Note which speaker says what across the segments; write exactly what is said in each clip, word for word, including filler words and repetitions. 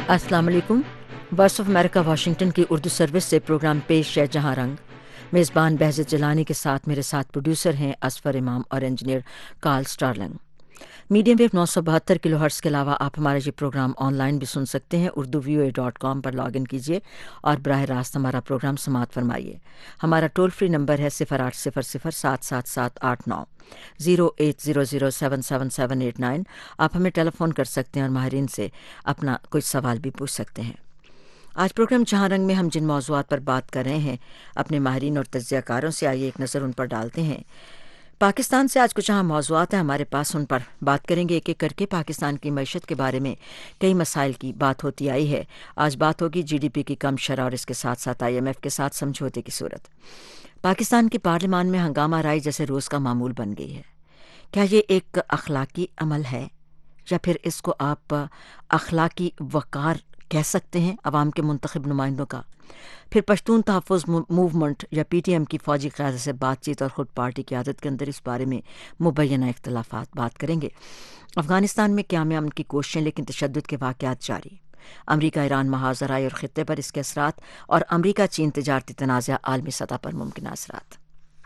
Speaker 1: अस्सलाम वालेकुम। Voice of America Washington की उर्दू सर्विस से प्रोग्राम पेश है जहां रंग। मेज़बान बहजत जलानी के साथ मेरे साथ प्रोड्यूसर हैं असफर इमाम और engineer Carl Starling. Medium wave नौ सौ बहत्तर किलो हर्ट्स के अलावा आप हमारा ये प्रोग्राम ऑनलाइन भी सुन सकते हैं। Urdu V O A dot com पर लॉग इन कीजिए और बराह रास्त हमारा प्रोग्राम समात फरमाइए। हमारा टोल फ्री नंबर है सिफर आठ सिफर सिफर सात सात सात आठ नौ zero eight zero zero seven seven seven eight nine. आप हमें टेलीफोन कर सकते हैं और माहिरीन से अपना कोई सवाल भी पूछ सकते हैं। आज प्रोग्राम जहां रंग में हम जिन मौज़ूआत पर बात कर रहे हैं अपने माहिरीन और तज्ज़ियाकारों से आइए एक नज़र उन पर डालते हैं। पाकिस्तान से आज कुछ अहम मौज़ूआत हैं हमारे पास, उन पर बात करेंगे एक एक करके। पाकिस्तान की मईशत के बारे में कई मसाइल की बात होती आई है। आज बात होगी जी डी पी की कम शरह और इसके साथ साथ आई एम एफ के साथ समझौते की सूरत। पाकिस्तान की पार्लियामान में हंगामा राई जैसे रोज़ का मामूल बन गई है। क्या ये एक अखलाकी अमल है या फिर इसको आप अखलाकी वक़ार कह सकते हैं अवाम के मुंतखब नुमाइंदों का? फिर पश्तून तहफ़्फ़ुज़ मूवमेंट या पी टी एम की फ़ौजी क़यादत से बातचीत और ख़ुद पार्टी की आदत के अंदर इस बारे में मुबैना इख्तिलाफ़ात बात करेंगे। अफ़गानिस्तान में क़याम अमन की कोशिशें लेकिन तशद्दुद के वाक़यात जारी। अमरीका ईरान महाज़राए और ख़ित्ते पर इसके असरात और अमरीका चीन तिजारती तनाज़ा आलमी सतह पर मुमकिन असरात।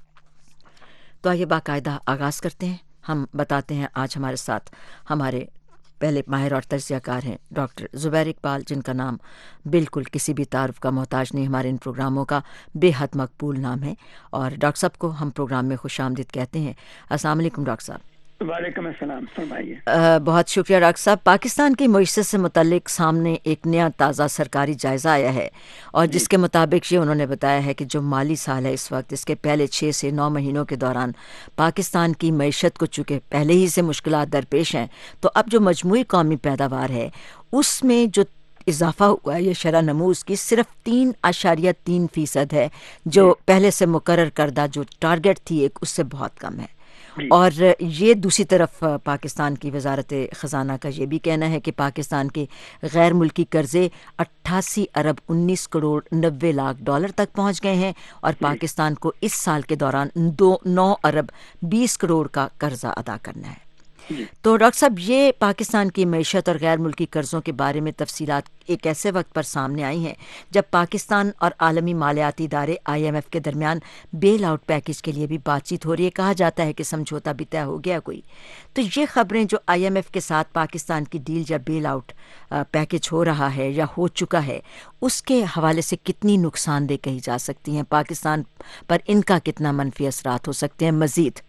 Speaker 1: तो आइए बाकायदा आगाज़ करते हैं। हम बताते हैं आज हमारे साथ हमारे पहले माहिर और तज्ज़ियाकार हैं डॉक्टर ज़ुबैर इकबाल, जिनका नाम बिल्कुल किसी भी तारुफ का मोहताज नहीं, हमारे इन प्रोग्रामों का बेहद मकबूल नाम है। और डॉक्टर साहब को हम प्रोग्राम में खुशामदीद कहते हैं। अस्सलाम वालेकुम डॉक्टर साहब।
Speaker 2: वालेकुम अस्सलाम, फरमाइए।
Speaker 1: बहुत शुक्रिया डॉक्टर साहब। पाकिस्तान की मईशत से मुतल्लिक सामने एक नया ताज़ा सरकारी जायज़ा आया है और जिसके मुताबिक ये उन्होंने बताया है कि जो माली साल है इस वक्त, इसके पहले छः से नौ महीनों के दौरान पाकिस्तान की मईशत को चूँकि पहले ही से मुश्किलात दरपेश हैं, तो अब जो मजमूई कौमी पैदावार है उसमें जो इजाफा हुआ है ये शरह नमू उसकी सिर्फ तीन आशारिया तीन फ़ीसद है, जो पहले से मुकर्रर करदा जो टारगेट थी एक उससे बहुत कम है। और ये दूसरी तरफ पाकिस्तान की वजारत ख़जाना का ये भी कहना है कि पाकिस्तान के गैर मुल्की कर्ज़े अट्ठासी अरब उन्नीस करोड़ नब्बे लाख डॉलर तक पहुँच गए हैं और पाकिस्तान को इस साल के दौरान दो नौ अरब बीस करोड़ का कर्जा अदा करना है। तो डॉक्टर साहब, ये पाकिस्तान की मईशत और गैर मुल्की कर्ज़ों के बारे में तफसीलात एक ऐसे वक्त पर सामने आई हैं जब पाकिस्तान और आलमी मालियाती इदारे आई एम एफ के दरमियान बेल आउट पैकेज के लिए भी बातचीत हो रही है। कहा जाता है कि समझौता भी तय हो गया कोई। तो ये ख़बरें जो आई एम एफ के साथ पाकिस्तान की डील या बेल आउट पैकेज हो रहा है या हो चुका है, उसके हवाले से कितनी नुकसानदेह कही जा सकती हैं? पाकिस्तान पर इनका कितना मनफी असरात हो सकते हैं मज़ीद?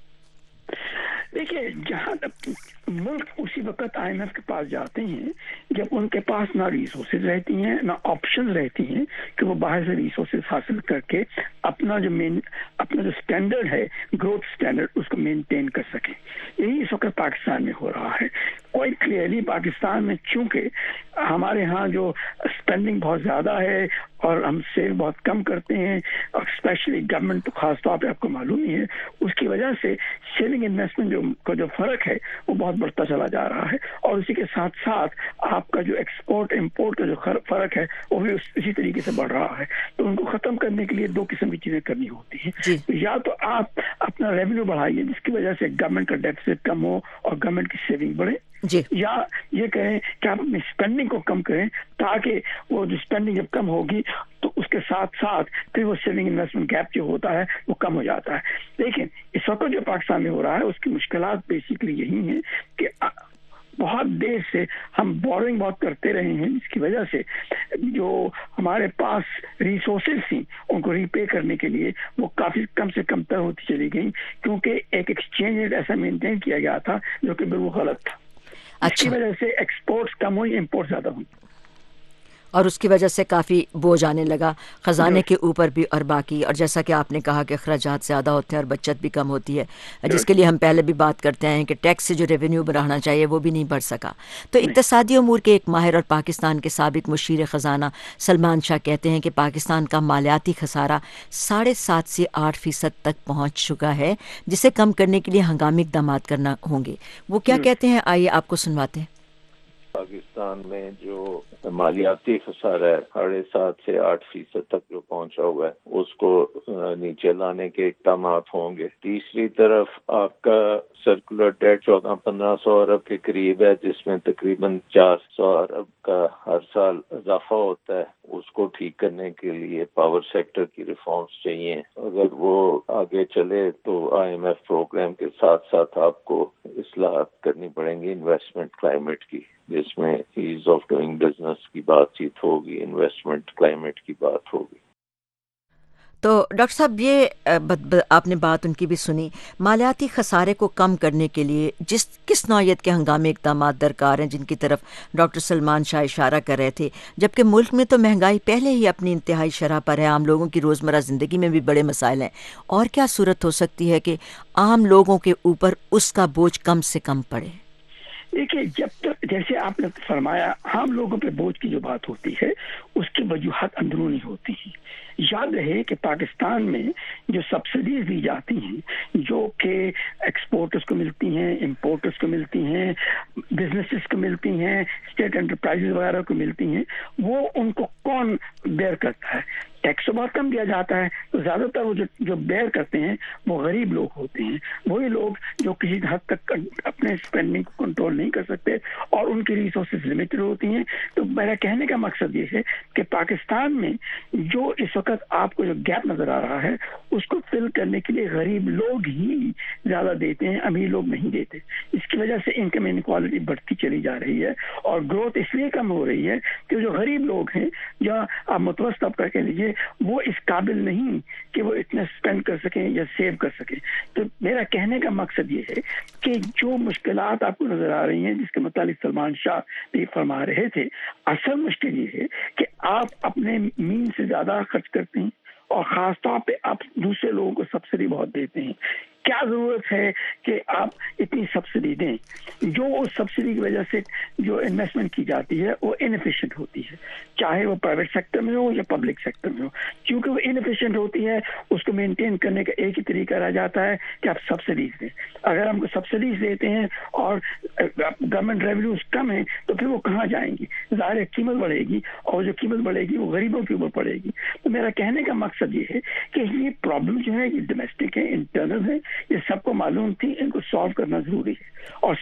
Speaker 2: देखिए, जहाँ तक मुल्क उसी वक्त आई एम एफ के पास जाते हैं जब उनके पास ना रिसोर्सेज रहती हैं ना ऑप्शन रहती हैं कि वो बाहर से रिसोर्सेज हासिल करके अपना जो मेन अपना जो स्टैंडर्ड है, ग्रोथ स्टैंडर्ड, उसको मेंटेन कर सकें। यही इस वक्त पाकिस्तान में हो रहा है। क्वाइट क्लियरली पाकिस्तान में चूंकि हमारे यहाँ जो स्पेंडिंग बहुत ज़्यादा है और हम सेव बहुत कम करते हैं, और स्पेशली गवर्नमेंट तो खास तौर पे आपको मालूम ही है, उसकी वजह से सेविंग इन्वेस्टमेंट जो का जो फ़र्क है वो बहुत बढ़ता चला जा रहा है। और उसी के साथ साथ आपका जो एक्सपोर्ट इम्पोर्ट का जो फ़र्क है वो भी इसी तरीके से बढ़ रहा है। तो उनको ख़त्म करने के लिए दो किस्म की चीज़ें करनी होती हैं। तो या तो आप अपना रेवेन्यू बढ़ाइए जिसकी वजह से गवर्नमेंट का डेफिसिट कम हो और गवर्नमेंट की सेविंग बढ़े,
Speaker 1: जी।
Speaker 2: या ये कहें कि आप अपनी स्पेंडिंग को कम करें ताकि वो जो स्पेंडिंग जब कम होगी तो उसके साथ साथ फिर वो सेविंग इन्वेस्टमेंट गैप जो होता है वो कम हो जाता है। लेकिन इस वक्त जो पाकिस्तान में हो रहा है उसकी मुश्किलात बेसिकली यही हैं कि बहुत देर से हम बोरिंग बहुत करते रहे हैं, जिसकी वजह से जो हमारे पास रिसोर्सेज थी उनको रीपे करने के लिए वो काफ़ी कम से कम तर होती चली गई, क्योंकि एक एक्सचेंज रेट ऐसा मेंटेन किया गया था जो कि बिल्कुल गलत था। इसकी वजह से एक्सपोर्ट्स कम हुई, इम्पोर्ट ज़्यादा हुई
Speaker 1: और उसकी वजह से काफ़ी बोझ आने लगा ख़जाने के ऊपर भी और बाकी। और जैसा कि आपने कहा कि अखराजात ज़्यादा होते हैं और बचत भी कम होती है, जिसके लिए हम पहले भी बात करते हैं कि टैक्स से जो रेवेन्यू बढ़ाना चाहिए वो भी नहीं बढ़ सका। तो इक़्तिसादी उमूर के एक माहिर और पाकिस्तान के साबिक मुशीर ख़जाना सलमान शाह कहते हैं कि पाकिस्तान का मालियाती खसारा साढ़े सात से आठ फ़ीसद तक पहुँच चुका है, जिसे कम करने के लिए हंगामी इक़दाम करना होंगे। वो क्या कहते हैं, आइए आपको सुनवाते हैं।
Speaker 3: पाकिस्तान में जो مالیاتی خسارہ ہے ساڑھے سات سے آٹھ فیصد تک جو پہنچا ہوا ہے اس کو نیچے لانے کے اقدامات ہوں گے. تیسری طرف آپ کا سرکولر ڈیٹ چودہ پندرہ سو ارب کے قریب ہے، جس میں تقریباً چار سو ارب کا ہر سال اضافہ ہوتا ہے. اس کو ٹھیک کرنے کے لیے پاور سیکٹر کی ریفارمز چاہیے. اگر وہ آگے چلے تو آئی ایم ایف پروگرام کے ساتھ ساتھ آپ کو اصلاحات کرنی پڑیں گی انویسٹمنٹ کلائمیٹ کی، جس میں ایز آف ڈوئنگ بزنس کی بات چیت ہوگی، انویسٹمنٹ کلائمیٹ کی بات ہوگی.
Speaker 1: تو ڈاکٹر صاحب یہ آپ نے بات ان کی بھی سنی، مالیاتی خسارے کو کم کرنے کے لیے جس کس نوعیت کے ہنگامی اقدامات درکار ہیں، جن کی طرف ڈاکٹر سلمان شاہ اشارہ کر رہے تھے، جبکہ ملک میں تو مہنگائی پہلے ہی اپنی انتہائی شرح پر ہے، عام لوگوں کی روزمرہ زندگی میں بھی بڑے مسائل ہیں، اور کیا صورت ہو سکتی ہے کہ عام لوگوں کے اوپر اس کا بوجھ کم سے کم پڑے؟
Speaker 2: دیکھیے، جب تک جیسے آپ نے فرمایا عام لوگوں پہ بوجھ کی جو بات ہوتی ہے اس کی وجوہات اندرونی ہوتی ہیں. یاد رہے کہ پاکستان میں جو سبسڈیز دی جاتی ہیں، جو کہ ایکسپورٹرز کو ملتی ہیں، امپورٹرز کو ملتی ہیں، بزنسز کو ملتی ہیں، اسٹیٹ انٹرپرائزز وغیرہ کو ملتی ہیں، وہ ان کو کون بیئر کرتا ہے؟ ٹیکس تو بہت کم دیا جاتا ہے، تو زیادہ تر وہ جو جو بیئر کرتے ہیں وہ غریب لوگ ہوتے ہیں، وہی لوگ جو کسی حد تک اپنے اسپینڈنگ کو کنٹرول نہیں کر سکتے اور ان کی ریسورسز لمیٹڈ ہوتی ہیں. تو میرا کہنے کا مقصد یہ ہے کہ پاکستان میں جو اس وقت آپ کو جو گیپ نظر آ رہا ہے اس کو فل کرنے کے لیے غریب لوگ ہی زیادہ دیتے ہیں، امیر لوگ نہیں دیتے. اس کی وجہ سے انکم انیکوالٹی بڑھتی چلی جا رہی ہے اور گروتھ اس لیے کم ہو رہی ہے کہ جو غریب لوگ ہیں یا آپ متوسط طبقہ کہہ لیجیے، وہ اس قابل نہیں کہ وہ اتنا اسپینڈ کر سکیں یا سیو کر سکیں. تو میرا کہنے کا مقصد یہ ہے کہ جو مشکلات آپ کو نظر آ رہی ہیں جس کے متعلق سلمان شاہ بھی فرما رہے تھے، اصل مشکل یہ ہے کہ آپ اپنے مین سے زیادہ خرچ کرتے ہیں اور خاص طور پہ آپ دوسرے لوگوں کو سبسڈی بہت دیتے ہیں. کیا ضرورت ہے کہ آپ اتنی سبسڈی دیں؟ جو اس سبسڈی کی وجہ سے جو انویسٹمنٹ کی جاتی ہے وہ انفیشینٹ ہوتی ہے، چاہے وہ پرائیویٹ سیکٹر میں ہو یا پبلک سیکٹر میں ہو. کیونکہ وہ انفیشینٹ ہوتی ہے، اس کو مینٹین کرنے کا ایک ہی طریقہ رہ جاتا ہے کہ آپ سبسڈیز دیں. اگر ہم کو سبسڈیز دیتے ہیں اور گورنمنٹ ریونیوز کم ہیں تو پھر وہ کہاں جائیں گی؟ ظاہر ہے قیمت بڑھے گی، اور جو قیمت بڑھے گی وہ غریبوں کے اوپر پڑے گی. تو میرا کہنے کا مقصد یہ ہے کہ یہ پرابلم جو ہے یہ ڈومیسٹک ہے، انٹرنل ہے، یہ سب کو معلوم تھی، ان کو سالو کرنا ضروری ہے. اور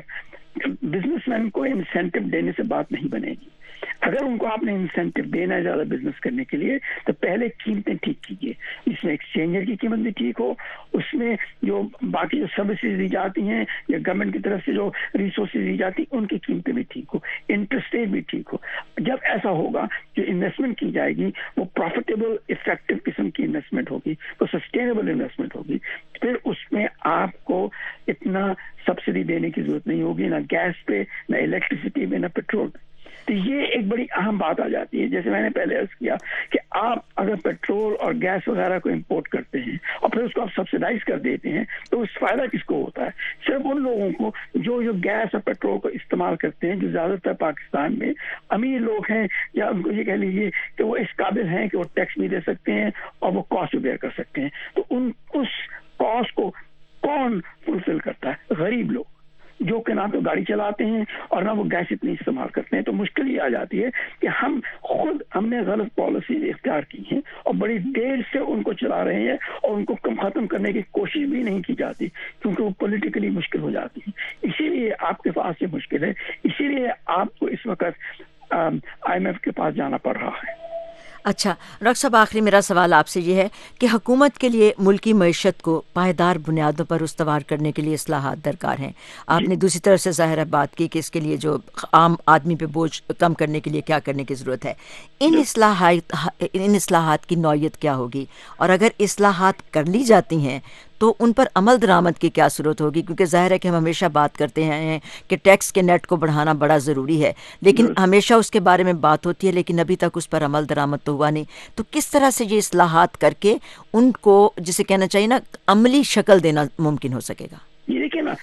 Speaker 2: صرف بزنس مین کو انسینٹو دینے سے بات نہیں بنے گی. اگر ان کو آپ نے انسینٹو دینا ہے زیادہ بزنس کرنے کے لیے تو پہلے قیمتیں ٹھیک کیجیے، جس میں ایکسچینجر کی قیمت بھی ٹھیک ہو، اس میں جو باقی جو سروسز دی جاتی ہیں یا گورنمنٹ کی طرف سے جو ریسورسز دی جاتی ہیں ان کی قیمتیں بھی ٹھیک ہو، انٹرسٹ ریٹ بھی ٹھیک ہو. جب ایسا ہوگا جو انویسٹمنٹ کی جائے گی وہ پروفیٹیبل افیکٹو قسم کی انویسٹمنٹ ہوگی، وہ سسٹینیبل انویسٹمنٹ ہوگی. پھر اس میں آپ کو اتنا سبسڈی دینے کی ضرورت نہیں ہوگی، نہ گیس پہ، نہ الیکٹریسٹی پہ، نہ پیٹرول پہ. تو یہ ایک بڑی اہم بات آ جاتی ہے. جیسے میں نے پہلے عرض کیا کہ آپ اگر پیٹرول اور گیس وغیرہ کو امپورٹ کرتے ہیں اور پھر اس کو آپ سبسڈائز کر دیتے ہیں تو اس فائدہ کس کو ہوتا ہے؟ صرف ان لوگوں کو جو جو گیس اور پیٹرول کو استعمال کرتے ہیں، جو زیادہ تر پاکستان میں امیر لوگ ہیں، یا ان کو یہ کہہ لیجیے کہ وہ اس قابل ہیں کہ وہ ٹیکس بھی دے سکتے ہیں اور وہ کاسٹ بھی بیئر کر سکتے ہیں. تو ان اس کاسٹ کو کون فلفل کرتا ہے؟ غریب لوگ، جو کہ نہ تو گاڑی چلاتے ہیں اور نہ وہ گیس اتنی استعمال کرتے ہیں. تو مشکل یہ آ جاتی ہے کہ ہم خود ہم نے غلط پالیسیز اختیار کی ہیں اور بڑی دیر سے ان کو چلا رہے ہیں اور ان کو کم ختم کرنے کی کوشش بھی نہیں کی جاتی کیونکہ وہ پولیٹیکلی مشکل ہو جاتی ہیں. اسی لیے آپ کے پاس یہ مشکل ہے، اسی لیے آپ کو اس وقت آئی ایم ایف کے پاس جانا پڑ رہا ہے.
Speaker 1: اچھا ڈاکٹر صاحب، آخری میرا سوال آپ سے یہ ہے کہ حکومت کے لیے ملکی معیشت کو پائیدار بنیادوں پر استوار کرنے کے لیے اصلاحات درکار ہیں. آپ نے دوسری طرف سے ظاہر ہے بات کی کہ اس کے لیے جو عام آدمی پہ بوجھ کم کرنے کے لیے کیا کرنے کی ضرورت ہے. ان اصلاحات ان اصلاحات کی نوعیت کیا ہوگی، اور اگر اصلاحات کر لی جاتی ہیں تو ان پر عمل درآمد کی کیا صورت ہوگی؟ کیونکہ ظاہر ہے کہ ہم ہمیشہ بات کرتے ہیں کہ ٹیکس کے نیٹ کو بڑھانا بڑا ضروری ہے، لیکن ہمیشہ اس کے بارے میں بات ہوتی ہے لیکن ابھی تک اس پر عمل درآمد تو ہوا نہیں. تو کس طرح سے یہ اصلاحات کر کے ان کو، جسے کہنا چاہیے نا، عملی شکل دینا ممکن ہو سکے گا؟
Speaker 2: یہ دیکھیں نا،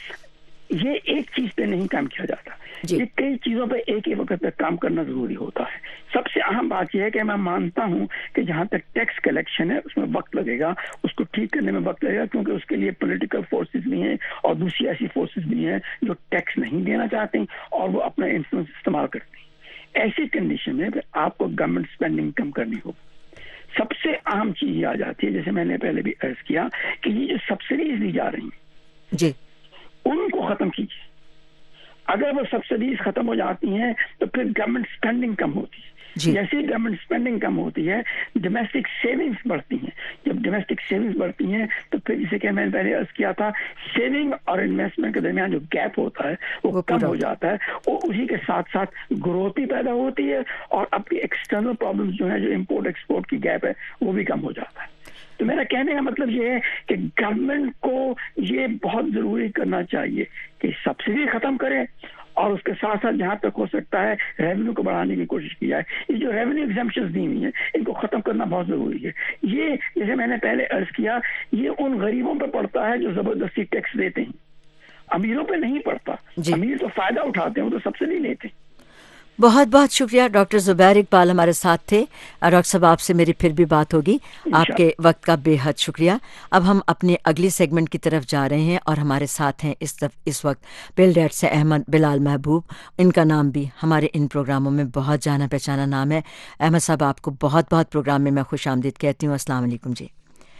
Speaker 2: یہ ایک چیز پہ نہیں کام کیا جاتا،
Speaker 1: جی.
Speaker 2: یہ کئی چیزوں پہ ایک ہی وقت پہ کام کرنا ضروری ہوتا ہے. سب سے اہم بات یہ ہے کہ میں مانتا ہوں کہ جہاں تک ٹیکس کلیکشن ہے اس میں وقت لگے گا، اس کو ٹھیک کرنے میں وقت لگے گا، کیونکہ اس کے لیے پولیٹیکل فورسز بھی ہیں اور دوسری ایسی فورسز بھی ہیں جو ٹیکس نہیں دینا چاہتے اور وہ اپنا انفلوئنس استعمال کرتے ہیں. ایسی کنڈیشن میں آپ کو گورنمنٹ اسپینڈنگ کم کرنی ہوگی. سب سے عام چیز یہ آ جاتی ہے، جیسے میں نے پہلے بھی عرض کیا کہ یہ جو سبسڈیز دی جا رہی ہیں
Speaker 1: جی
Speaker 2: ان کو ختم کیجیے. اگر وہ سبسڈیز ختم ہو جاتی ہیں تو پھر گورنمنٹ اسپینڈنگ کم ہوتی ہے.
Speaker 1: جی
Speaker 2: جیسے ہی گورنمنٹ اسپینڈنگ کم ہوتی ہے ڈومیسٹک سیونگز بڑھتی ہیں. جب ڈومیسٹک سیونگز بڑھتی ہیں تو پھر جسے کہ میں نے پہلے عرض کیا تھا سیونگ اور انویسٹمنٹ کے درمیان جو گیپ ہوتا ہے وہ, وہ کم ہو جاتا ہے. اور اسی کے ساتھ ساتھ گروتھ بھی پیدا ہوتی ہے اور اپنی ایکسٹرنل پرابلمز جو ہے جو امپورٹ ایکسپورٹ کی گیپ ہے وہ بھی کم ہو جاتا ہے. تو میرا کہنے کا مطلب یہ ہے کہ گورنمنٹ کو یہ بہت ضروری کرنا چاہیے کہ سبسڈی ختم کرے اور اس کے ساتھ ساتھ جہاں تک ہو سکتا ہے ریونیو کو بڑھانے کی کوشش کی جائے. یہ جو ریونیو ایگزمپشنز دی ہوئی ہیں ان کو ختم کرنا بہت ضروری ہے. یہ جیسے میں نے پہلے عرض کیا یہ ان غریبوں پہ پڑتا ہے جو زبردستی ٹیکس دیتے ہیں، امیروں پہ نہیں پڑتا.
Speaker 1: جی.
Speaker 2: امیر تو فائدہ اٹھاتے ہیں، وہ تو سبسڈی لیتے ہیں.
Speaker 1: بہت بہت شکریہ ڈاکٹر زبیر اقبال ہمارے ساتھ تھے. ڈاکٹر صاحب آپ سے میری پھر بھی بات ہوگی. آپ کے وقت کا بے حد شکریہ. اب ہم اپنے اگلی سیگمنٹ کی طرف جا رہے ہیں اور ہمارے ساتھ ہیں اس اس وقت بل ڈیٹ سے احمد بلال محبوب. ان کا نام بھی ہمارے ان پروگراموں میں بہت جانا پہچانا نام ہے. احمد صاحب آپ کو بہت بہت پروگرام میں میں خوش آمدید کہتی ہوں. السلام علیکم. جی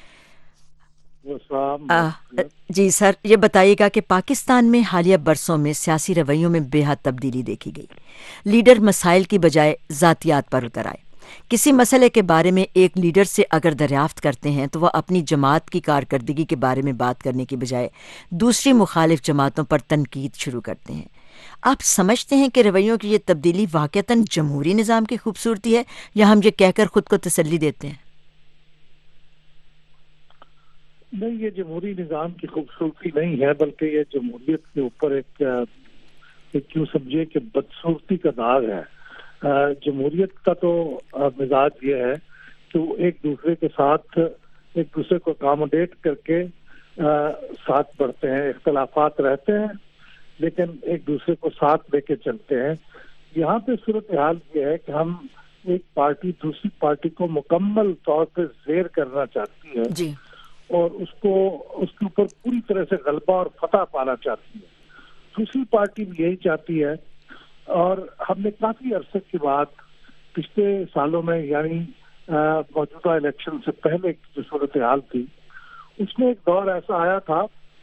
Speaker 1: آ, جی سر یہ بتائیے گا کہ پاکستان میں حالیہ برسوں میں سیاسی رویوں میں بے حد تبدیلی دیکھی گئی. لیڈر مسائل کی بجائے ذاتیات پر اتر آئے. کسی مسئلے کے بارے میں ایک لیڈر سے اگر دریافت کرتے ہیں تو وہ اپنی جماعت کی کارکردگی کے بارے میں بات کرنے کی بجائے دوسری مخالف جماعتوں پر تنقید شروع کرتے ہیں. آپ سمجھتے ہیں کہ رویوں کی یہ تبدیلی واقعتاً جمہوری نظام کی خوبصورتی ہے یا ہم یہ کہہ کر خود کو تسلی دیتے ہیں؟
Speaker 4: نہیں، یہ جمہوری نظام کی خوبصورتی نہیں ہے بلکہ یہ جمہوریت کے اوپر ایک کیوں سمجھے کہ بدصورتی کا داغ ہے. جمہوریت کا تو مزاج یہ ہے کہ وہ ایک دوسرے کے ساتھ ایک دوسرے کو اکاموڈیٹ کر کے ساتھ بڑھتے ہیں. اختلافات رہتے ہیں لیکن ایک دوسرے کو ساتھ لے کے چلتے ہیں. یہاں پہ صورتحال یہ ہے کہ ہم ایک پارٹی دوسری پارٹی کو مکمل طور پہ زیر کرنا چاہتی ہے
Speaker 1: جی
Speaker 4: اور اس کو اس کے اوپر پوری طرح سے غلبہ اور فتح پانا چاہتی ہے. دوسری پارٹی بھی یہی چاہتی ہے اور ہم نے کافی عرصے کے بعد پچھلے سالوں میں یعنی موجودہ الیکشن سے پہلے جو صورتحال تھی اس میں ایک دور ایسا آیا تھا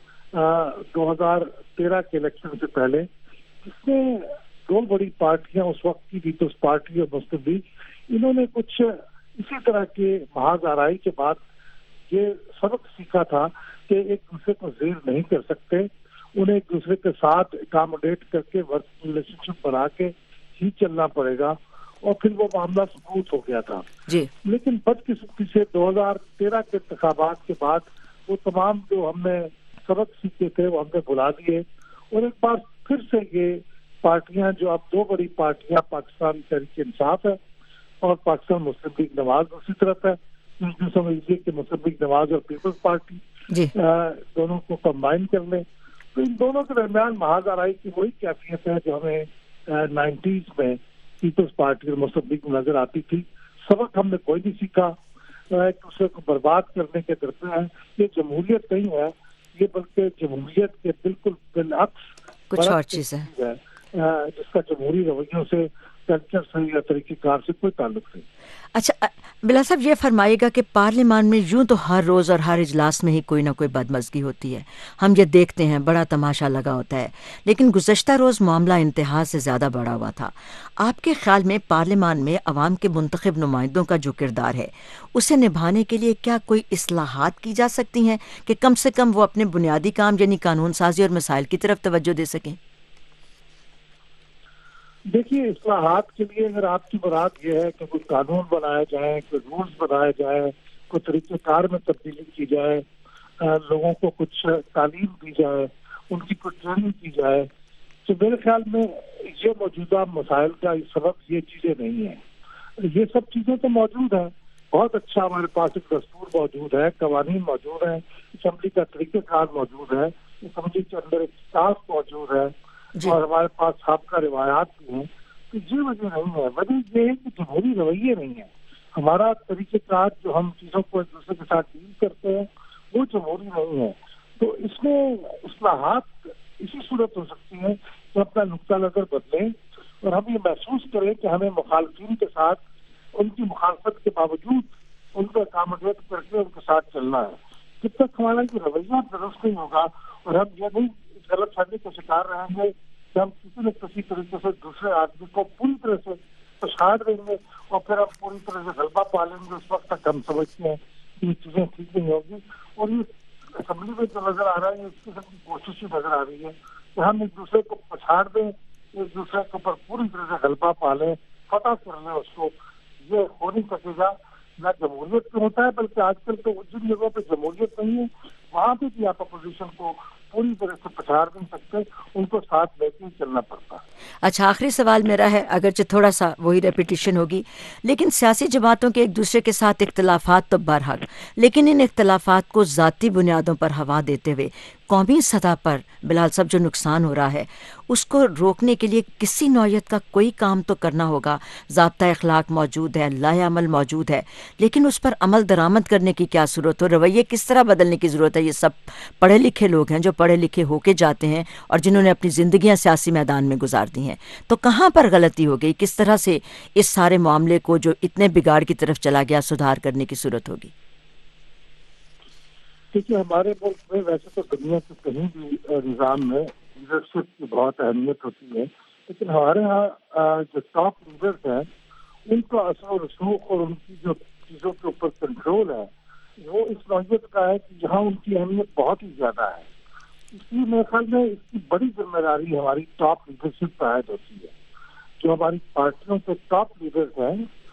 Speaker 4: دو ہزار تیرہ کے الیکشن سے پہلے جس میں دو بڑی پارٹیاں اس وقت کی پیپلز پارٹی اور مسلم لیگ انہوں نے کچھ اسی طرح کے محاذ آرائی کے بعد یہ سبق سیکھا تھا کہ ایک دوسرے کو زیر نہیں کر سکتے، انہیں ایک دوسرے کے ساتھ اکاموڈیٹ کر کے ورکنگ ریلیشن شپ بنا کے ہی چلنا پڑے گا اور پھر وہ معاملہ ثبوت ہو گیا تھا.
Speaker 1: جی.
Speaker 4: لیکن بدقسمتی سے دو ہزار تیرہ کے انتخابات کے بعد وہ تمام جو ہم نے سبق سیکھے تھے وہ ہم نے بلا دیے اور ایک بار پھر سے یہ پارٹیاں جو اب دو بڑی پارٹیاں پاکستان تحریک انصاف ہے اور پاکستان مسلم لیگ نواز دوسری طرف ہے، سمجھ لیجیے کہ مسلم لیگ نواز اور پیپلز پارٹی
Speaker 1: جی.
Speaker 4: دونوں کو کمبائن کر لیں تو ان دونوں کے درمیان محاذ آرائی کی وہی کیفیت ہے جو ہمیں نائنٹیز میں پیپلز پارٹی اور مسلم لیگ میں نظر آتی تھی. سبق ہم نے کوئی نہیں سیکھا، ایک دوسرے کو برباد کرنے کے درمیان. یہ جمہوریت نہیں ہے، یہ بلکہ جمہوریت کے بالکل بالعکس
Speaker 1: کچھ اور چیز ہے
Speaker 4: جس کا جمہوری رویوں سے کلچر سے یا طریقہ کار سے کوئی تعلق نہیں.
Speaker 1: اچھا بلا صاحب یہ فرمائیے گا کہ پارلیمان میں یوں تو ہر روز اور ہر اجلاس میں ہی کوئی نہ کوئی بدمزگی ہوتی ہے، ہم یہ دیکھتے ہیں، بڑا تماشا لگا ہوتا ہے، لیکن گزشتہ روز معاملہ انتہا سے زیادہ بڑا ہوا تھا. آپ کے خیال میں پارلیمان میں عوام کے منتخب نمائندوں کا جو کردار ہے اسے نبھانے کے لیے کیا کوئی اصلاحات کی جا سکتی ہیں کہ کم سے کم وہ اپنے بنیادی کام یعنی قانون سازی اور مسائل کی طرف توجہ دے سکیں؟
Speaker 4: دیکھیے، اصلاحات کے لیے اگر آپ کی مراد یہ ہے کہ کوئی قانون بنایا جائے، کوئی رولز بنائے جائے، کوئی طریقہ کار میں تبدیلی کی جائے، لوگوں کو کچھ تعلیم دی جائے، ان کی کچھ ٹریننگ کی جائے، تو میرے خیال میں یہ موجودہ مسائل کا سبب یہ چیزیں نہیں ہیں. یہ سب چیزیں تو موجود ہیں، بہت اچھا ہمارے پاس ایک دستور موجود ہے، قوانین موجود ہیں، اسمبلی کا طریقہ کار موجود ہے، اسمبلی کے اندر ایک اسٹاف موجود ہے جی. اور ہمارے پاس سابقہ روایات بھی ہیں. تو یہ وجہ نہیں ہے، وجہ یہ ہے کہ جمہوری رویے نہیں ہے. ہمارا طریقہ کار جو ہم چیزوں کو ایک دوسرے کے ساتھ ڈیل کرتے ہیں وہ جمہوری نہیں ہے. تو اس میں اصلاحات اسی صورت ہو سکتی ہیں کہ اپنا نقطہ نظر بدلیں اور ہم یہ محسوس کریں کہ ہمیں مخالفین کے ساتھ ان کی مخالفت کے باوجود ان کو اکاموڈیٹ کر کے ان کے ساتھ چلنا ہے. جب تک ہمارا یہ رویہ درست نہیں ہوگا اور ہم یہ نہیں غلط فہمی کا شکار رہیں گے کہ ہم کسی نہ کسی طریقے سے دوسرے آدمی کو پوری طرح سے پچھاڑ دیں گے اور پھر ہم پوری طرح سے غلبہ پا لیں گے، اس وقت تک ہم سمجھتے ہیں کہ یہ چیزیں ٹھیک نہیں ہوگی. اور یہ اسمبلی میں جو نظر آ رہا ہے اس قسم کی کوشش ہی نظر آ رہی ہے کہ ہم ایک دوسرے کو پچھاڑ دیں، ایک دوسرے کے اوپر پوری طرح سے غلبہ پا لیں، فتح کر لیں اس کو. یہ ہو نہیں سکے گا. نہ جمہوریت پہ ہوتا ہے، بلکہ آج کل تو جن جگہوں پہ جمہوریت نہیں ہے وہاں پہ بھی آپ اپوزیشن کو پوری طرح سے پچھاڑ نہیں سکتے، ان کو ساتھ لے کے ہی چلنا پڑتا ہے.
Speaker 1: اچھا، آخری سوال میرا ہے، اگرچہ تھوڑا سا وہی ریپیٹیشن ہوگی، لیکن سیاسی جماعتوں کے ایک دوسرے کے ساتھ اختلافات تو برحق، لیکن ان اختلافات کو ذاتی بنیادوں پر ہوا دیتے ہوئے قومی سطح پر بلال صاحب جو نقصان ہو رہا ہے اس کو روکنے کے لیے کسی نوعیت کا کوئی کام تو کرنا ہوگا. ضابطہ اخلاق موجود ہے، لائحہ عمل موجود ہے، لیکن اس پر عمل درآمد کرنے کی کیا صورت ہو، رویے کس طرح بدلنے کی ضرورت ہے. یہ سب پڑھے لکھے لوگ ہیں جو پڑھے لکھے ہو کے جاتے ہیں اور جنہوں نے اپنی زندگیاں سیاسی میدان میں گزار دی ہیں. تو کہاں پر غلطی ہو گئی، کس طرح سے اس سارے معاملے کو جو اتنے بگاڑ کی طرف چلا گیا سدھار کرنے کی صورت ہوگی؟
Speaker 4: دیکھیے، ہمارے ملک میں ویسے تو دنیا کے کہیں بھی نظام میں لیڈرشپ کی بہت اہمیت ہوتی ہے، لیکن ہمارے ہاں جو ٹاپ لیڈرز ہیں ان کا اثر و رسوخ اور ان کی جو چیزوں کے اوپر کنٹرول ہے وہ اس نوعیت کا ہے کہ جہاں ان کی اہمیت بہت ہی زیادہ ہے. اس لیے میرے خیال میں اس کی بڑی ذمہ داری ہماری ٹاپ لیڈرشپ پر عائد ہوتی ہے. جو ہماری پارٹیوں کے ٹاپ لیڈرز ہیں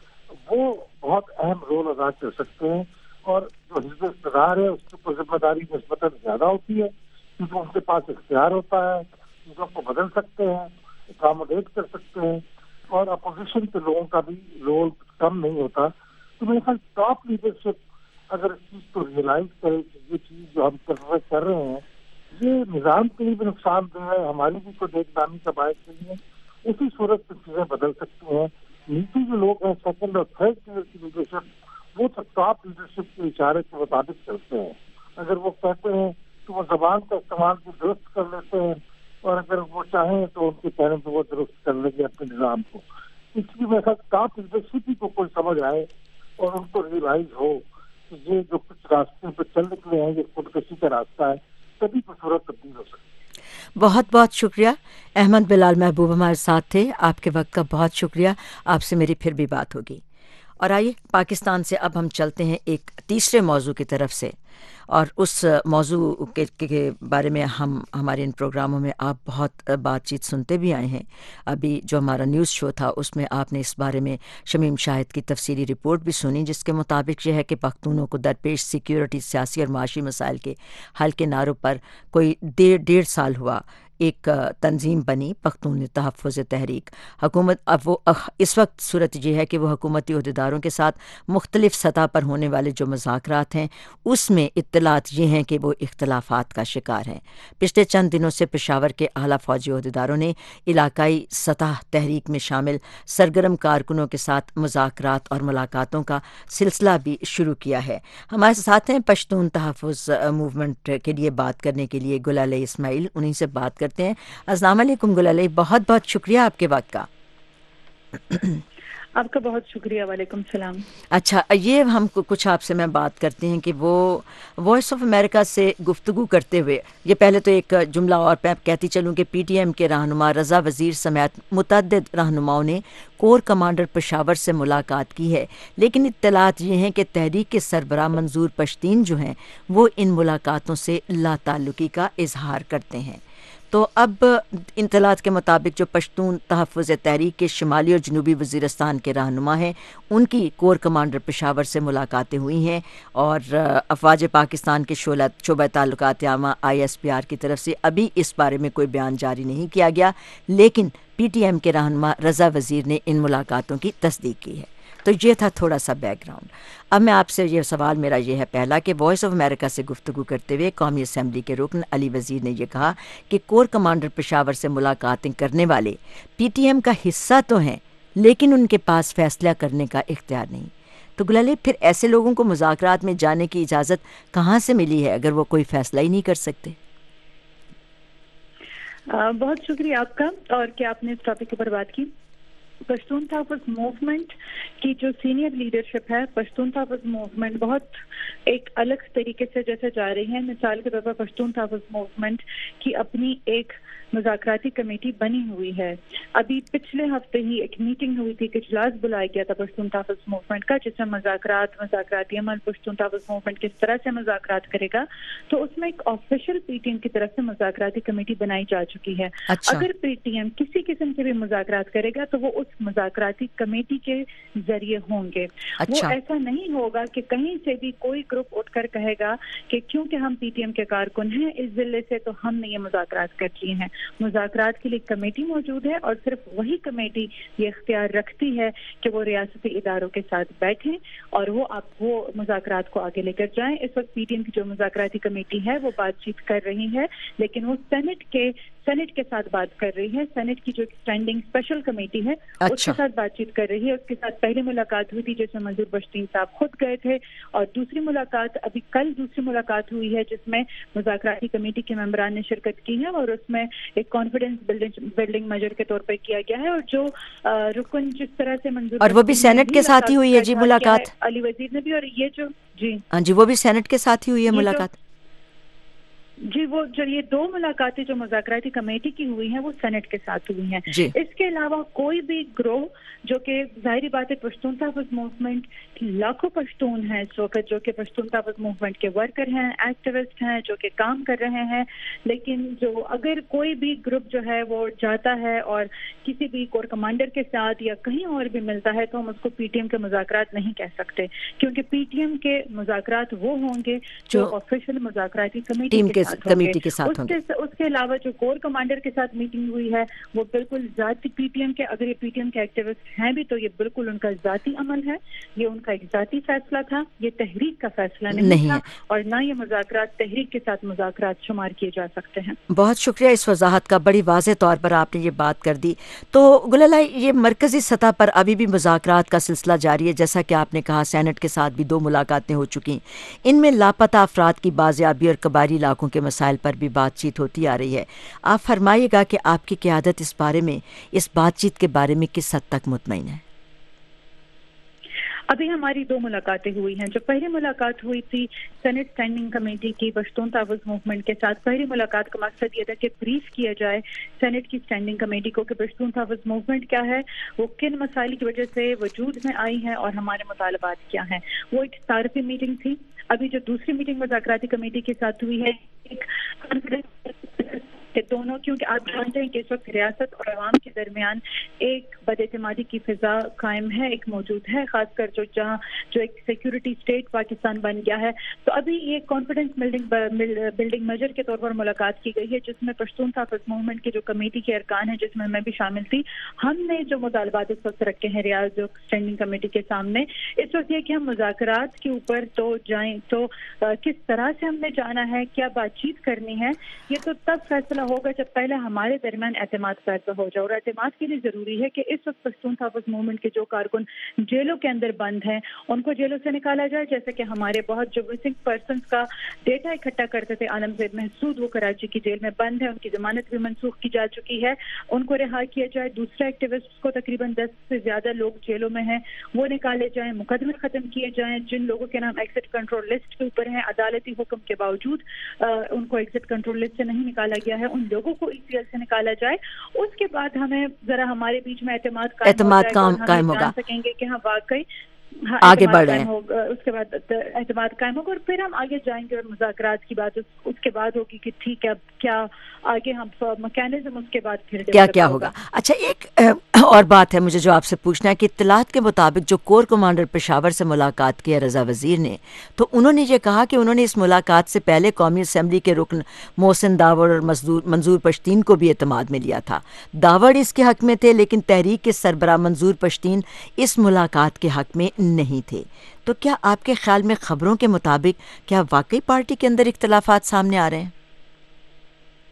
Speaker 4: وہ بہت اہم رول ادا کر سکتے ہیں، اور جو حزب اقتدار ہے اس کے اوپر ذمہ داری نسبتاً زیادہ ہوتی ہے کیونکہ ان کے پاس اختیار ہوتا ہے، چیزوں کو بدل سکتے ہیں، اکاموڈیٹ کر سکتے ہیں، اور اپوزیشن کے لوگوں کا بھی رول کم نہیں ہوتا. تو میرے خیال ٹاپ لیڈرشپ اگر اس چیز کو ریئلائز کرے کہ یہ چیز جو ہم کر رہے ہیں یہ نظام کے لیے بھی نقصان دہ ہے، ہماری بھی کوئی دیکھ دانی کا باعث نہیں ہے، اسی صورت میں چیزیں بدل سکتی ہیں. نیچے جو لوگ ہیں سیکنڈ اور تھرڈ ٹیئر کی لیڈرشپ وہ ٹاپ لیڈرشپ کے اشارے کے مطابق چلتے ہیں. اگر وہ کہتے ہیں تو وہ زبان کا استعمال بھی درست کر لیتے ہیں، اور اگر وہ چاہیں تو ان کے کہنے پہ وہ درست کر لیں گے اپنے نظام کو. اس لیے میرا ٹاپ لیڈرشپ کو کوئی سمجھ آئے اور ان کو ریئلائز ہو کہ یہ جو کچھ راستے پہ چل نکلے ہیں یہ خودکشی کا راستہ ہے، تبھی تو صورت تبدیل ہو سکتی ہے.
Speaker 1: بہت بہت شکریہ. احمد بلال محبوب ہمارے ساتھ تھے. آپ کے وقت کا بہت شکریہ. آپ سے میری پھر بھی بات ہوگی. اور آئیے پاکستان سے اب ہم چلتے ہیں ایک تیسرے موضوع کی طرف سے، اور اس موضوع کے, کے بارے میں ہم ہمارے ان پروگراموں میں آپ بہت بات چیت سنتے بھی آئے ہیں. ابھی جو ہمارا نیوز شو تھا اس میں آپ نے اس بارے میں شمیم شاہد کی تفصیلی رپورٹ بھی سنی، جس کے مطابق یہ ہے کہ پختونوں کو درپیش سیکیورٹی، سیاسی اور معاشی مسائل کے حل کے نعروں پر کوئی ڈیڑھ ڈیڑھ سال ہوا ایک تنظیم بنی پختون تحفظ تحریک. حکومت اب وہ اس وقت صورت یہ ہے کہ وہ حکومتی عہدیداروں کے ساتھ مختلف سطح پر ہونے والے جو مذاکرات ہیں اس میں اطلاعات یہ ہیں کہ وہ اختلافات کا شکار ہیں. پچھلے چند دنوں سے پشاور کے اعلیٰ فوجی عہدیداروں نے علاقائی سطح تحریک میں شامل سرگرم کارکنوں کے ساتھ مذاکرات اور ملاقاتوں کا سلسلہ بھی شروع کیا ہے. ہمارے ساتھ ہیں پشتون تحفظ موومنٹ کے لیے بات کرنے کے لیے گل علیہ اسماعیل. انہیں سے بات کرتے ہیں. السلام علیکم گل علیہ، بہت بہت شکریہ آپ کے وقت کا.
Speaker 5: آپ کا بہت شکریہ. وعلیکم السلام.
Speaker 1: اچھا، یہ ہم کو کچھ آپ سے میں بات کرتے ہیں کہ وہ وائس آف امریکہ سے گفتگو کرتے ہوئے یہ پہلے تو ایک جملہ اور میں کہتی چلوں کہ پی ٹی ایم کے رہنما رضا وزیر سمیت متعدد رہنماؤں نے کور کمانڈر پشاور سے ملاقات کی ہے، لیکن اطلاعات یہ ہیں کہ تحریک کے سربراہ منظور پشتین جو ہیں وہ ان ملاقاتوں سے لا تعلقی کا اظہار کرتے ہیں. تو اب اطلاعات کے مطابق جو پشتون تحفظ تحریک کے شمالی اور جنوبی وزیرستان کے رہنما ہیں ان کی کور کمانڈر پشاور سے ملاقاتیں ہوئی ہیں، اور افواج پاکستان کے شعبہ تعلقات عامہ آئی ایس پی آر کی طرف سے ابھی اس بارے میں کوئی بیان جاری نہیں کیا گیا، لیکن پی ٹی ایم کے رہنما رضا وزیر نے ان ملاقاتوں کی تصدیق کی ہے. تو یہ تھا تھوڑا سا بیک گراؤنڈ. اب میں آپ سے یہ سوال میرا یہ ہے پہلا کہ وائس آف امریکہ سے گفتگو کرتے ہوئے قومی اسمبلی کے رکن علی وزیر نے یہ کہا کہ کور کمانڈر پشاور سے ملاقاتیں کرنے والے پی ٹی ایم کا حصہ تو ہیں لیکن ان کے پاس فیصلہ کرنے کا اختیار نہیں. تو گلالے پھر ایسے لوگوں کو مذاکرات میں جانے کی اجازت کہاں سے ملی ہے اگر وہ کوئی فیصلہ ہی نہیں کر سکتے؟
Speaker 5: بہت شکریہ آپ کا اور کہ آپ نے اس ٹاپک کے اوپر بات کی. پشتون تحفظ موومنٹ کی جو سینئر لیڈرشپ ہے، پشتون تحفظ موومنٹ بہت ایک الگ طریقے سے جیسے جا رہی ہے. مثال کے طور پر پشتون تحفظ موومنٹ کی اپنی ایک مذاکراتی کمیٹی بنی ہوئی ہے. ابھی پچھلے ہفتے ہی ایک میٹنگ ہوئی تھی، ایک اجلاس بلایا گیا تھا پشتون تحفظ موومنٹ کا، جس میں مذاکرات مذاکراتی عمل پشتون تحفظ موومنٹ کس طرح سے مذاکرات کرے گا. تو اس میں ایک آفیشیل پی ٹی ایم کی طرف سے مذاکراتی کمیٹی بنائی جا چکی ہے.
Speaker 1: اچھا.
Speaker 5: اگر پی ٹی ایم کسی قسم کے بھی مذاکرات کرے گا تو وہ اس مذاکراتی کمیٹی کے ذریعے ہوں گے. وہ ایسا نہیں ہوگا کہ کہیں سے بھی کوئی گروپ اٹھ کر کہے گا کہ کیونکہ ہم پی ٹی ایم کے کارکن ہیں اس ضلع سے تو ہم نے یہ مذاکرات کر لیے ہیں. مذاکرات کے لیے کمیٹی موجود ہے اور صرف وہی کمیٹی یہ اختیار رکھتی ہے کہ وہ ریاستی اداروں کے ساتھ بیٹھیں اور وہ آپ وہ مذاکرات کو آگے لے کر جائیں. اس وقت پی ٹی ایم کی جو مذاکراتی کمیٹی ہے وہ بات چیت کر رہی ہے، لیکن وہ سینٹ کے سینٹ کے ساتھ بات کر رہی ہے. سینٹ کی جو اسٹینڈنگ اسپیشل کمیٹی ہے
Speaker 1: اچھا.
Speaker 5: اس کے ساتھ بات چیت کر رہی ہے. اس کے ساتھ پہلی ملاقات ہوئی تھی جس میں منظور پشتین صاحب خود گئے تھے، اور دوسری ملاقات ابھی کل دوسری ملاقات ہوئی ہے جس میں مذاکراتی کمیٹی کے ممبران نے شرکت کی ہے، اور اس میں ایک کانفیڈنس بلڈنگ میجر کے طور پر کیا گیا ہے. اور جو رکن جس طرح سے منظور
Speaker 1: اور وہ بھی سینٹ کے ساتھ ہی ہوئی ہے جی ملاقات،
Speaker 5: علی وزیر نے بھی. اور یہ جو جی
Speaker 1: ہاں جی وہ بھی سینٹ کے ساتھ ہی ہوئی ہے ملاقات.
Speaker 5: جی وہ جو یہ دو ملاقاتیں جو مذاکراتی کمیٹی کی ہوئی ہیں وہ سینٹ کے ساتھ ہوئی ہیں.
Speaker 1: جی.
Speaker 5: اس کے علاوہ کوئی بھی گروہ جو کہ ظاہری بات ہے پشتون تحفظ موومنٹ لاکھوں پشتون ہیں اس وقت جو کہ پشتون تحفظ موومنٹ کے ورکر ہیں، ایکٹیوسٹ ہیں جو کہ کام کر رہے ہیں، لیکن جو اگر کوئی بھی گروپ جو ہے وہ جاتا ہے اور کسی بھی کور کمانڈر کے ساتھ یا کہیں اور بھی ملتا ہے تو ہم اس کو پی ٹی ایم کے مذاکرات نہیں کہہ سکتے، کیونکہ پی ٹی ایم کے مذاکرات وہ ہوں گے جو آفیشیل مذاکراتی کمیٹی کے
Speaker 1: کمیٹی کے ساتھ ہوں گے.
Speaker 5: اس کے علاوہ جو کور کمانڈر کے ساتھ میٹنگ ہوئی ہے وہ بالکل ذاتی پی ٹی ایم کے، اگر یہ پی ٹی ایم کے ایکٹیوسٹ ہیں بھی تو یہ بالکل ان کا ذاتی عمل ہے، یہ ان کا ایک ذاتی فیصلہ تھا، یہ تحریک کا فیصلہ نہیں, نہیں تھا، اور نہ یہ مذاکرات تحریک کے ساتھ مذاکرات شمار کیے جا سکتے ہیں.
Speaker 1: بہت شکریہ اس وضاحت کا، بڑی واضح طور پر آپ نے یہ بات کر دی. تو گل اللہ یہ مرکزی سطح پر ابھی بھی مذاکرات کا سلسلہ جاری ہے، جیسا کہ آپ نے کہا سینٹ کے ساتھ بھی دو ملاقاتیں ہو چکی، ان میں لاپتہ افراد کی بازیابی اور قبائلی علاقوں کے مسائل پر بھی بات چیت ہوتی آ رہی ہے. آپ فرمائیے گا کہ آپ کی قیادت اس بارے میں اس بات چیت کے بارے میں کس حد تک مطمئن ہے؟
Speaker 5: ابھی ہماری دو ملاقاتیں ہوئی ہیں. جو پہلی ملاقات ہوئی تھی سینٹ اسٹینڈنگ کمیٹی کی پشتون تحفظ موومنٹ کے ساتھ، پہلی ملاقات کا مقصد یہ تھا کہ بریف کیا جائے سینٹ کی اسٹینڈنگ کمیٹی کو کہ پشتون تحفظ موومنٹ کیا ہے، وہ کن مسائل کی وجہ سے وجود میں آئی ہیں اور ہمارے مطالبات کیا ہیں. وہ ایک تعارفی میٹنگ تھی. ابھی جو دوسری میٹنگ مذاکراتی کمیٹی کے ساتھ ہوئی ہے ایک کہ دونوں، کیونکہ آپ جانتے ہیں کہ اس وقت ریاست اور عوام کے درمیان ایک بد اعتمادی کی فضا قائم ہے، ایک موجود ہے، خاص کر جو جہاں جو ایک سیکیورٹی اسٹیٹ پاکستان بن گیا ہے. تو ابھی یہ کانفیڈنس بلڈنگ بلڈنگ میجر کے طور پر ملاقات کی گئی ہے جس میں پشتون تحفظ موومنٹ کے جو کمیٹی کے ارکان ہیں جس میں میں بھی شامل تھی. ہم نے جو مطالبات اس وقت رکھے ہیں ریاض جو اسٹینڈنگ کمیٹی کے سامنے اس وقت یہ کہ ہم مذاکرات کے اوپر تو جائیں تو کس طرح سے ہم نے جانا ہے، کیا بات چیت کرنی ہے، یہ تو تب فیصلہ ہوگا جب پہلے ہمارے درمیان اعتماد پیدا ہو جائے. اور اعتماد کے لیے ضروری ہے کہ اس وقت پشتون تحفظ موومنٹ کے جو کارکن جیلوں کے اندر بند ہیں ان کو جیلوں سے نکالا جائے، جیسے کہ ہمارے بہت جو مسنگ پرسنز کا ڈیٹا اکٹھا کرتے تھے عالمزید محسود وہ کراچی کی جیل میں بند ہے، ان کی ضمانت بھی منسوخ کی جا چکی ہے، ان کو رہا کیا جائے. دوسرے ایکٹیوسٹ کو تقریباً دس سے زیادہ لوگ جیلوں میں ہیں وہ نکالے جائیں، مقدمے ختم کیے جائیں. جن لوگوں کے نام ایگزٹ کنٹرول لسٹ کے اوپر ہیں عدالتی حکم کے باوجود ان کو ایگزٹ کنٹرول لسٹ سے نہیں نکالا گیا ہے، ان لوگوں کو ای سی ایل سے نکالا جائے. اس کے بعد ہمیں ذرا ہمارے بیچ میں اعتماد
Speaker 1: اعتماد قائم ہوگا،
Speaker 5: جان سکیں گے کہ ہاں واقعی ہاں
Speaker 1: آگے بڑھ رہے ہیں.
Speaker 5: اس کے بعد اعتماد قائم ہوگا اور پھر ہم آگے جائیں گے اور مذاکرات کی بات اس کے بعد ہوگی کہ ٹھیک ہے اب کیا آگے ہم میکینزم اس کے بعد پھر
Speaker 1: کیا کیا ہوگا. اچھا ایک اور بات ہے مجھے جو آپ سے پوچھنا ہے کہ اطلاعات کے مطابق جو کور کمانڈر پشاور سے ملاقات کی ہے رضا وزیر نے، تو انہوں نے یہ کہا کہ انہوں نے اس ملاقات سے پہلے قومی اسمبلی کے رکن محسن داوڑ اور منظور پشتین کو بھی اعتماد میں لیا تھا. داوڑ اس کے حق میں تھے لیکن تحریک کے سربراہ منظور پشتین اس ملاقات کے حق میں نہیں تھے. تو کیا آپ کے خیال میں خبروں کے مطابق کیا واقعی پارٹی کے اندر اختلافات سامنے آ رہے ہیں؟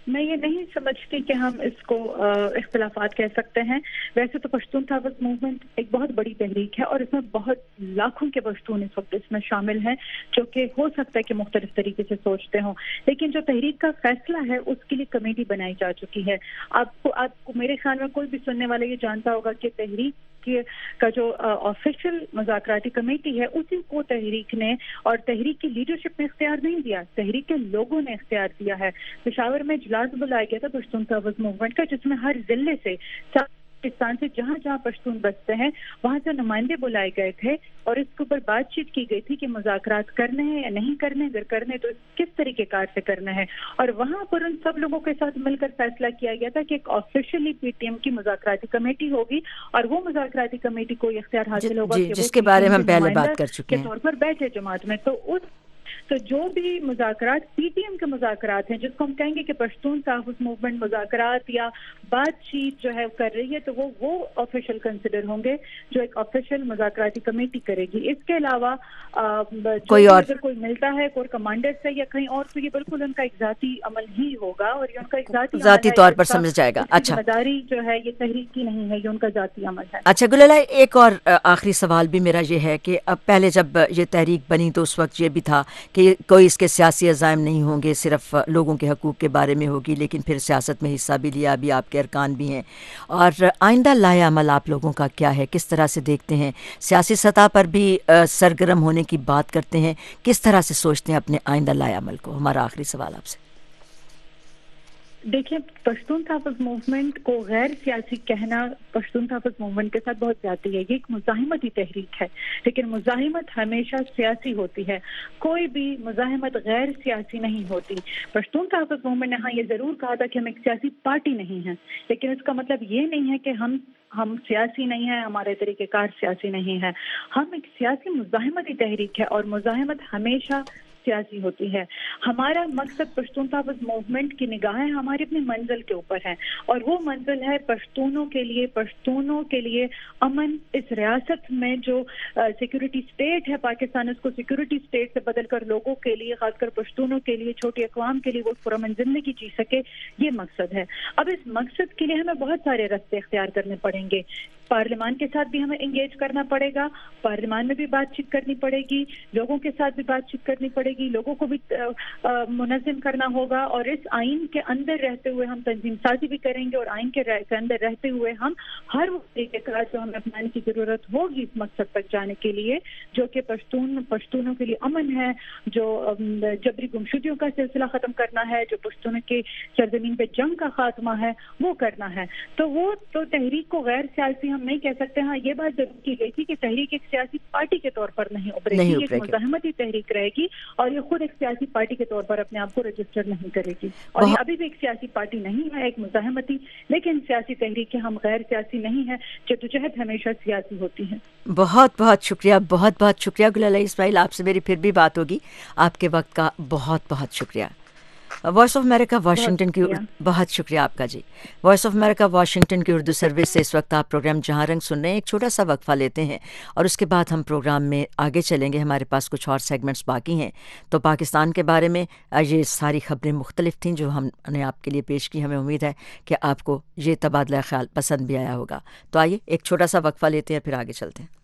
Speaker 5: میں یہ نہیں سمجھتی کہ ہم اس کو اختلافات کہہ سکتے ہیں. ویسے تو پشتون تحفظ موومنٹ ایک بہت بڑی تحریک ہے اور اس میں بہت لاکھوں کے پشتون اس وقت اس میں شامل ہیں جو کہ ہو سکتا ہے کہ مختلف طریقے سے سوچتے ہوں, لیکن جو تحریک کا فیصلہ ہے اس کے لیے کمیٹی بنائی جا چکی ہے. آپ کو آپ کو میرے خیال میں کوئی بھی سننے والا یہ جانتا ہوگا کہ تحریک کا جو آفیشیل مذاکراتی کمیٹی ہے اسی کو تحریک نے اور تحریک کی لیڈرشپ نے اختیار نہیں دیا, تحریک کے لوگوں نے اختیار دیا ہے. پشاور میں اجلاس بلایا گیا تھا پشتون تحفظ موومنٹ کا جس میں ہر ضلع سے پاکستان سے جہاں جہاں پشتون بستے ہیں وہاں سے نمائندے بلائے گئے تھے اور اس کے اوپر بات چیت کی گئی تھی کہ مذاکرات کرنے ہیں یا نہیں کرنے, اگر کرنے تو کس طریقے کار سے کرنا ہے. اور وہاں پر ان سب لوگوں کے ساتھ مل کر فیصلہ کیا گیا تھا کہ ایک آفیشیلی پی ٹی ایم کی مذاکراتی کمیٹی ہوگی اور وہ مذاکراتی کمیٹی کو اختیار حاصل ہوگا
Speaker 1: جی,
Speaker 5: کہ
Speaker 1: جس کے بارے میں ہم پہلے بات کر چکے ہیں
Speaker 5: کے طور پر بیٹھے جماعت میں. تو اس تو جو بھی مذاکرات پی ٹی ایم کے مذاکرات ہیں جس کو ہم کہیں گے کہ پشتون تحفظ موومنٹ مذاکرات یا بات چیت جو ہے کر رہی ہے تو وہ وہ آفیشیل کنسیڈر ہوں گے جو ایک آفیشیل مذاکراتی کمیٹی کرے گی. اس کے علاوہ کوئی اور اگر کوئی ملتا ہے کوئی کمانڈر سے یا کہیں اور تو یہ بالکل ان کا ایک ذاتی عمل ہی ہوگا اور یہ ان کا ایک ذاتی
Speaker 1: ذاتی طور پر سمجھ جائے گا. اچھا,
Speaker 5: ذمہ داری جو ہے یہ تحریک کی نہیں ہے, یہ ان کا ذاتی عمل ہے.
Speaker 1: اچھا گلالہ, ایک اور آخری سوال بھی میرا یہ ہے کہ اب پہلے جب یہ تحریک بنی تو اس وقت یہ بھی تھا کہ کوئی اس کے سیاسی عزائم نہیں ہوں گے, صرف لوگوں کے حقوق کے بارے میں ہوگی, لیکن پھر سیاست میں حصہ بھی لیا, ابھی آپ کے ارکان بھی ہیں. اور آئندہ لائحہ عمل آپ لوگوں کا کیا ہے, کس طرح سے دیکھتے ہیں؟ سیاسی سطح پر بھی سرگرم ہونے کی بات کرتے ہیں, کس طرح سے سوچتے ہیں اپنے آئندہ لائحہ عمل کو؟ ہمارا آخری سوال آپ سے.
Speaker 5: دیکھیں, پشتون تحفظ موومنٹ کو غیر سیاسی کہنا پشتون تحفظ موومنٹ کے ساتھ بہت زیادتی ہے. یہ ایک مزاحمتی تحریک ہے, لیکن مزاحمت ہمیشہ سیاسی ہوتی ہے, کوئی بھی مزاحمت غیر سیاسی نہیں ہوتی. پشتون تحفظ موومنٹ نے ہاں یہ ضرور کہا تھا کہ ہم ایک سیاسی پارٹی نہیں ہیں, لیکن اس کا مطلب یہ نہیں ہے کہ ہم ہم سیاسی نہیں ہیں, ہمارے طریقہ کار سیاسی نہیں ہے. ہم ایک سیاسی مزاحمتی تحریک ہے اور مزاحمت ہمیشہ سیاسی ہوتی ہے. ہمارا مقصد پشتون تحفظ موومنٹ کی نگاہیں ہماری اپنی منزل کے اوپر ہیں اور وہ منزل ہے پشتونوں کے لیے پشتونوں کے لیے امن. اس ریاست میں جو سیکورٹی سٹیٹ ہے پاکستان, اس کو سیکورٹی سٹیٹ سے بدل کر لوگوں کے لیے, خاص کر پشتونوں کے لیے, چھوٹی اقوام کے لیے وہ پرامن زندگی جی سکے, یہ مقصد ہے. اب اس مقصد کے لیے ہمیں بہت سارے راستے اختیار کرنے پڑیں گے. پارلیمان کے ساتھ بھی ہمیں انگیج کرنا پڑے گا, پارلیمان میں بھی بات چیت کرنی پڑے گی, لوگوں کے ساتھ بھی بات چیت کرنی پڑے گی, لوگوں کو بھی منظم کرنا ہوگا اور اس آئین کے اندر رہتے ہوئے ہم تنظیم سازی بھی کریں گے اور آئین کے اندر رہتے ہوئے ہم ہر وہ طریقہ کار جو ہمیں اپنانے کی ضرورت ہوگی اس مقصد تک جانے کے لیے جو کہ پشتون پشتونوں کے لیے امن ہے, جو جبری گمشدگیوں کا سلسلہ ختم کرنا ہے, جو پشتونوں کے سرزمین پہ جنگ کا خاتمہ ہے وہ کرنا ہے. تو وہ تو تحریک کو غیر سیاسی ہم نہیں کہہ سکتے. ہاں یہ بات ضرور کی گئی تھی کہ تحریک ایک سیاسی پارٹی کے طور پر نہیں ابھرے گی, ایک مزاحمتی تحریک رہے گی اور یہ خود ایک سیاسی پارٹی کے طور پر اپنے آپ کو رجسٹر نہیں کرے گی. اور یہ ابھی بھی ایک سیاسی پارٹی نہیں ہے, ایک مزاحمتی لیکن سیاسی تحریک ہم غیر سیاسی نہیں ہے. جدوجہد ہمیشہ سیاسی ہوتی ہے.
Speaker 1: بہت بہت شکریہ, بہت بہت شکریہ گلالہ اسماعیل. آپ سے میری پھر بھی بات ہوگی. آپ کے وقت کا بہت بہت شکریہ. وائس آف امریکہ واشنگٹن کی بہت شکریہ آپ کا جی. وائس آف امریکہ واشنگٹن کی اردو سروس سے اس وقت آپ پروگرام جہاں رنگ سن رہے ہیں. ایک چھوٹا سا وقفہ لیتے ہیں اور اس کے بعد ہم پروگرام میں آگے چلیں گے. ہمارے پاس کچھ اور سیگمنٹس باقی ہیں. تو پاکستان کے بارے میں یہ ساری خبریں مختلف تھیں جو ہم نے آپ کے لیے پیش کی. ہمیں امید ہے کہ آپ کو یہ تبادلہ خیال پسند بھی آیا ہوگا. تو آئیے ایک چھوٹا سا وقفہ لیتے ہیں, پھر آگے چلتے ہیں.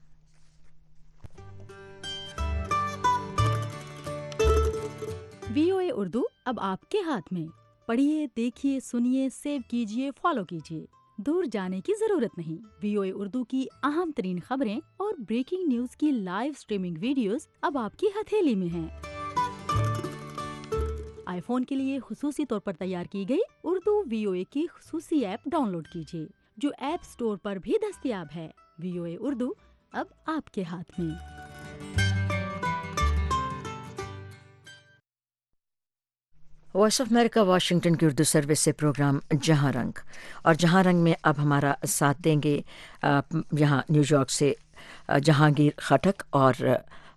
Speaker 6: وی او اے اردو اب آپ کے ہاتھ میں. پڑھیے, دیکھیے, سنیے, سیو کیجیے, فالو کیجیے. دور جانے کی ضرورت نہیں. وی او اے اردو کی اہم ترین خبریں اور بریکنگ نیوز کی لائیو سٹریمنگ ویڈیوز اب آپ کی ہتھیلی میں ہیں. آئی فون کے لیے خصوصی طور پر تیار کی گئی اردو وی او اے کی خصوصی ایپ ڈاؤن لوڈ کیجیے جو ایپ سٹور پر بھی دستیاب ہے. وی او اے اردو اب آپ کے ہاتھ میں.
Speaker 1: وائس آف امریکہ واشنگٹن کی اردو سروس سے پروگرام جہاں رنگ, اور جہاں رنگ میں اب ہمارا ساتھ دیں گے یہاں نیو یارک سے جہانگیر خٹک اور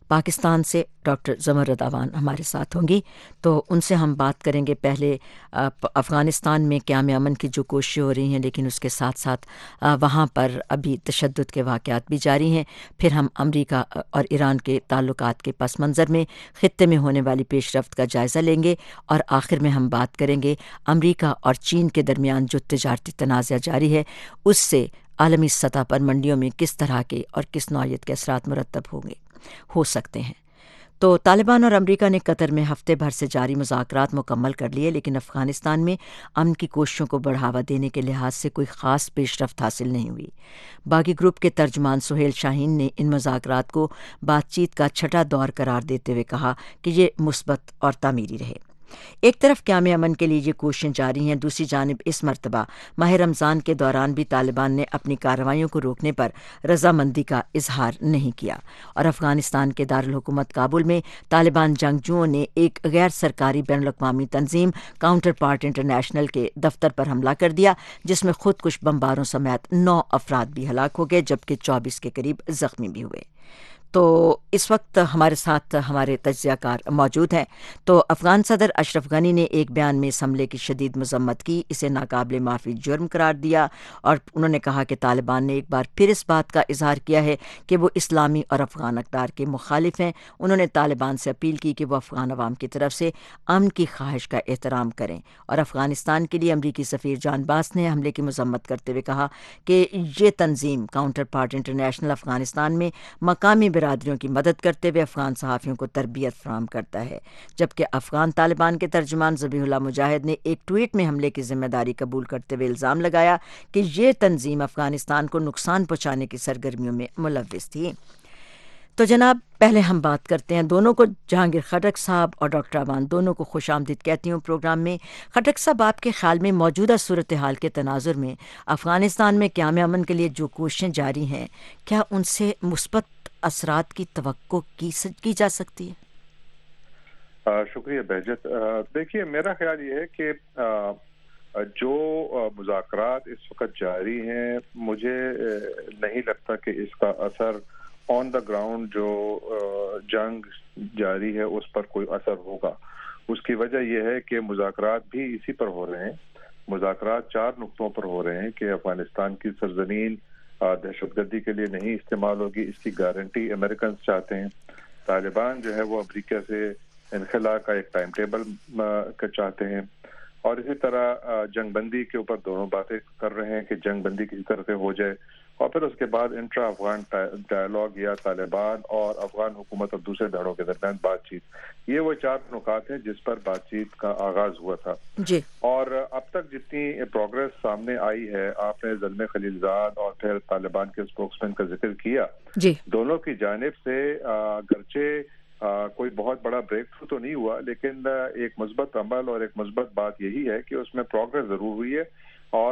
Speaker 1: پاکستان سے ڈاکٹر زمرد اوان ہمارے ساتھ ہوں گی، تو ان سے ہم بات کریں گے پہلے افغانستان میں قیام امن کی جو کوششیں ہو رہی ہیں، لیکن اس کے ساتھ ساتھ وہاں پر ابھی تشدد کے واقعات بھی جاری ہیں. پھر ہم امریکہ اور ایران کے تعلقات کے پس منظر میں خطے میں ہونے والی پیش رفت کا جائزہ لیں گے، اور آخر میں ہم بات کریں گے امریکہ اور چین کے درمیان جو تجارتی تنازع جاری ہے اس سے عالمی سطح پر منڈیوں میں کس طرح کے اور کس نوعیت کے اثرات مرتب ہوں گے ہو سکتے ہیں. تو طالبان اور امریکہ نے قطر میں ہفتے بھر سے جاری مذاکرات مکمل کر لیے، لیکن افغانستان میں امن کی کوششوں کو بڑھاوا دینے کے لحاظ سے کوئی خاص پیش رفت حاصل نہیں ہوئی. باغی گروپ کے ترجمان سہیل شاہین نے ان مذاکرات کو بات چیت کا چھٹا دور قرار دیتے ہوئے کہا کہ یہ مثبت اور تعمیری رہے. ایک طرف قیام امن کے لیے یہ کوششیں جاری ہیں، دوسری جانب اس مرتبہ ماہ رمضان کے دوران بھی طالبان نے اپنی کارروائیوں کو روکنے پر رضامندی کا اظہار نہیں کیا، اور افغانستان کے دارالحکومت کابل میں طالبان جنگجوؤں نے ایک غیر سرکاری بین الاقوامی تنظیم کاؤنٹر پارٹ انٹرنیشنل کے دفتر پر حملہ کر دیا، جس میں خود کش بمباروں سمیت نو افراد بھی ہلاک ہو گئے جبکہ چوبیس کے قریب زخمی بھی ہوئے. تو اس وقت ہمارے ساتھ ہمارے تجزیہ کار موجود ہیں. تو افغان صدر اشرف غنی نے ایک بیان میں اس حملے کی شدید مذمت کی، اسے ناقابل معافی جرم قرار دیا، اور انہوں نے کہا کہ طالبان نے ایک بار پھر اس بات کا اظہار کیا ہے کہ وہ اسلامی اور افغان اقدار کے مخالف ہیں. انہوں نے طالبان سے اپیل کی کہ وہ افغان عوام کی طرف سے امن کی خواہش کا احترام کریں، اور افغانستان کے لیے امریکی سفیر جان باس نے حملے کی مذمت کرتے ہوئے کہا کہ یہ تنظیم کاؤنٹر پارٹ انٹرنیشنل افغانستان میں مقامی برادریوں کی مدد کرتے ہوئے افغان صحافیوں کو تربیت فراہم کرتا ہے. جبکہ افغان طالبان کے ترجمان ذبیح اللہ مجاہد نے ایک ٹویٹ میں حملے کی ذمہ داری قبول کرتے ہوئے الزام لگایا کہ یہ تنظیم افغانستان کو نقصان پہنچانے کی سرگرمیوں میں ملوث تھی. تو جناب پہلے ہم بات کرتے ہیں دونوں کو، جہانگیر خٹک صاحب اور ڈاکٹر اوان، دونوں کو خوش آمدید کہتی ہوں پروگرام میں. خٹک صاحب، آپ کے خیال میں موجودہ صورتحال کے تناظر میں افغانستان میں قیام امن کے لیے جو کوششیں جاری ہیں، کیا ان سے مثبت اثرات کی توقع کی کی جا سکتی ہے؟
Speaker 7: شکریہ بہجت. دیکھیے، میرا خیال یہ ہے کہ جو مذاکرات اس وقت جاری ہیں، مجھے نہیں لگتا کہ اس کا اثر آن دا گراؤنڈ جو جنگ جاری ہے اس پر کوئی اثر ہوگا. اس کی وجہ یہ ہے کہ مذاکرات بھی اسی پر ہو رہے ہیں. مذاکرات چار نقطوں پر ہو رہے ہیں کہ افغانستان کی سرزمین دہشت گردی کے لیے نہیں استعمال ہوگی، اس کی گارنٹی امریکنز چاہتے ہیں. طالبان جو ہے وہ امریکہ سے انخلا کا ایک ٹائم ٹیبل کا چاہتے ہیں، اور اسی طرح جنگ بندی کے اوپر دونوں باتیں کر رہے ہیں کہ جنگ بندی کسی طرح سے ہو جائے، اور پھر اس کے بعد انٹرا افغان ڈائلاگ یا طالبان اور افغان حکومت اور دوسرے دھڑوں کے درمیان بات چیت. یہ وہ چار نکات ہیں جس پر بات چیت کا آغاز ہوا تھا
Speaker 1: جی.
Speaker 7: اور اب تک جتنی پروگرس سامنے آئی ہے، آپ نے زلمے خلیل زاد اور پھر طالبان کے اسپوکس مین کا ذکر کیا
Speaker 1: جی.
Speaker 7: دونوں کی جانب سے گرچہ کوئی بہت بڑا بریک تھرو تو نہیں ہوا، لیکن ایک مثبت عمل اور ایک مثبت بات یہی ہے کہ اس میں پروگرس ضرور ہوئی ہے. اور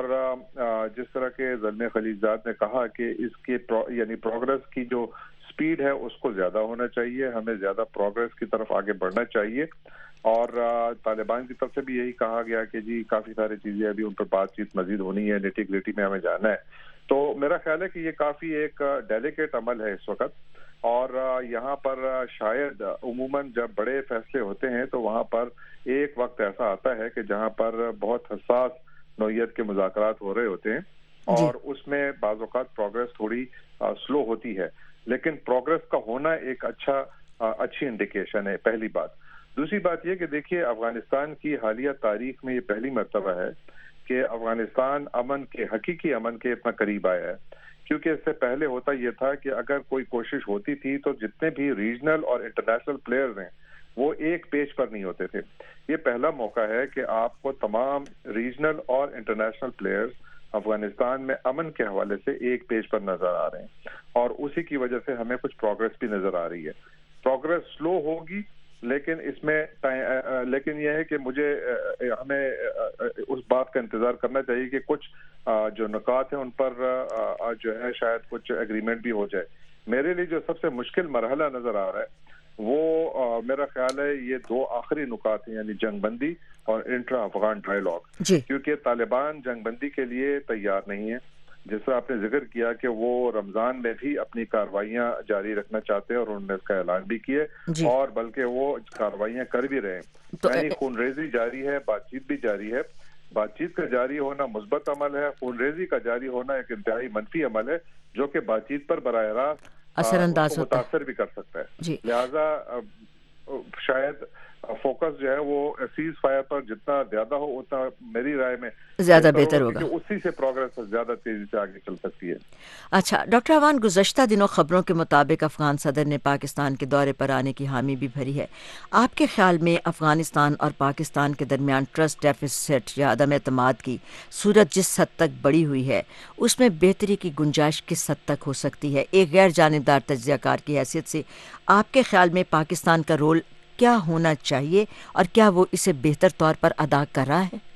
Speaker 7: جس طرح کے زلمے خلیل زاد نے کہا کہ اس کے یعنی پروگرس کی جو سپیڈ ہے اس کو زیادہ ہونا چاہیے، ہمیں زیادہ پروگرس کی طرف آگے بڑھنا چاہیے. اور طالبان کی طرف سے بھی یہی کہا گیا کہ جی کافی ساری چیزیں ابھی ان پر بات چیت مزید ہونی ہے، نیٹی گریٹی میں ہمیں جانا ہے. تو میرا خیال ہے کہ یہ کافی ایک ڈیلیکیٹ عمل ہے اس وقت، اور یہاں پر شاید عموماً جب بڑے فیصلے ہوتے ہیں تو وہاں پر ایک وقت ایسا آتا ہے کہ جہاں پر بہت حساس نوعیت کے مذاکرات ہو رہے ہوتے ہیں، اور اس میں بعض اوقات پروگرس تھوڑی سلو ہوتی ہے، لیکن پروگرس کا ہونا ایک اچھا اچھی انڈیکیشن ہے، پہلی بات. دوسری بات یہ کہ دیکھیے، افغانستان کی حالیہ تاریخ میں یہ پہلی مرتبہ ہے کہ افغانستان امن کے حقیقی امن کے اتنا قریب آیا ہے، کیونکہ اس سے پہلے ہوتا یہ تھا کہ اگر کوئی کوشش ہوتی تھی تو جتنے بھی ریجنل اور انٹرنیشنل پلیئرز ہیں وہ ایک پیج پر نہیں ہوتے تھے. یہ پہلا موقع ہے کہ آپ کو تمام ریجنل اور انٹرنیشنل پلیئرز افغانستان میں امن کے حوالے سے ایک پیج پر نظر آ رہے ہیں، اور اسی کی وجہ سے ہمیں کچھ پروگرس بھی نظر آ رہی ہے. پروگرس سلو ہوگی، لیکن اس میں لیکن یہ ہے کہ مجھے ہمیں اس بات کا انتظار کرنا چاہیے کہ کچھ جو نکات ہیں ان پر جو ہے شاید کچھ ایگریمنٹ بھی ہو جائے. میرے لیے جو سب سے مشکل مرحلہ نظر آ رہا ہے وہ میرا خیال ہے یہ دو آخری نکات ہیں، یعنی جنگ بندی اور انٹرا افغان ڈائلاگ، کیونکہ طالبان جنگ بندی کے لیے تیار نہیں ہے، جس طرح آپ نے ذکر کیا کہ وہ رمضان میں بھی اپنی کارروائیاں جاری رکھنا چاہتے ہیں اور انہوں نے اس کا اعلان بھی کیے
Speaker 1: جی.
Speaker 7: اور بلکہ وہ کارروائیاں کر بھی رہے ہیں. یعنی خون ریزی جاری ہے, بات چیت بھی جاری ہے. بات چیت کا جاری ہونا مثبت عمل ہے, خون ریزی کا جاری ہونا ایک انتہائی منفی عمل ہے جو کہ بات چیت پر براہ راست
Speaker 1: اثر انداز ہوتا ہے,
Speaker 7: متاثر بھی کر سکتا ہے.
Speaker 1: جی.
Speaker 7: لہذا شاید فوکس جو ہے وہ سیز فائر پر جتنا زیادہ ہو اتنا میری رائے میں
Speaker 1: زیادہ بہتر ہوگا,
Speaker 7: اسی سے پروگریس زیادہ تیزی سے آگے چل سکتی ہے.
Speaker 1: اچھا ڈاکٹر اعوان, گزشتہ دنوں خبروں کے مطابق افغان صدر نے پاکستان کے دورے پر آنے کی حامی بھی بھری ہے. آپ کے خیال میں افغانستان اور پاکستان کے درمیان ٹرسٹ ڈیفیسٹ یا عدم اعتماد کی صورت جس حد تک بڑی ہوئی ہے اس میں بہتری کی گنجائش کس حد تک ہو سکتی ہے؟ ایک غیر جانبدار تجزیہ کار کی حیثیت سے آپ کے خیال میں پاکستان کا رول کیا ہونا چاہیے اور کیا وہ اسے بہتر طور پر ادا کر رہا ہے؟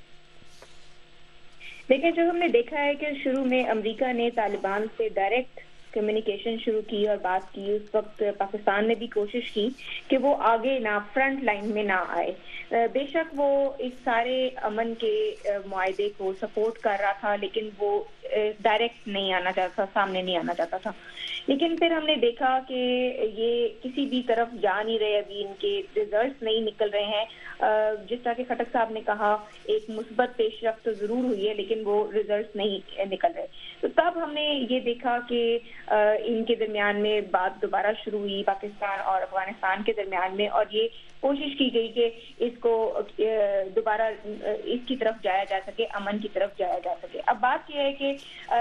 Speaker 8: دیکھیں, جو ہم نے دیکھا ہے کہ شروع میں امریکہ نے طالبان سے ڈائریکٹ کمیونیکیشن شروع کی اور بات کی, اس وقت پاکستان نے بھی کوشش کی کہ وہ آگے نہ فرنٹ لائن میں نہ آئے. بے شک وہ اس سارے امن کے معاہدے کو سپورٹ کر رہا تھا لیکن وہ ڈائریکٹ نہیں آنا چاہتا, سامنے نہیں آنا چاہتا تھا. لیکن پھر ہم نے دیکھا کہ یہ کسی بھی طرف جا نہیں رہے, ابھی ان کے ریزلٹس نہیں نکل رہے ہیں. جس طرح کہ خٹک صاحب نے کہا ایک مثبت پیش رفت تو ضرور ہوئی ہے لیکن وہ ریزلٹس نہیں نکل رہے. تو تب ہم نے یہ دیکھا کہ ان کے درمیان میں بات دوبارہ شروع ہوئی پاکستان اور افغانستان کے درمیان میں, اور یہ کوشش کی گئی کہ اس کو دوبارہ اس کی طرف جایا جا سکے, امن کی طرف جایا جا سکے. اب بات یہ ہے کہ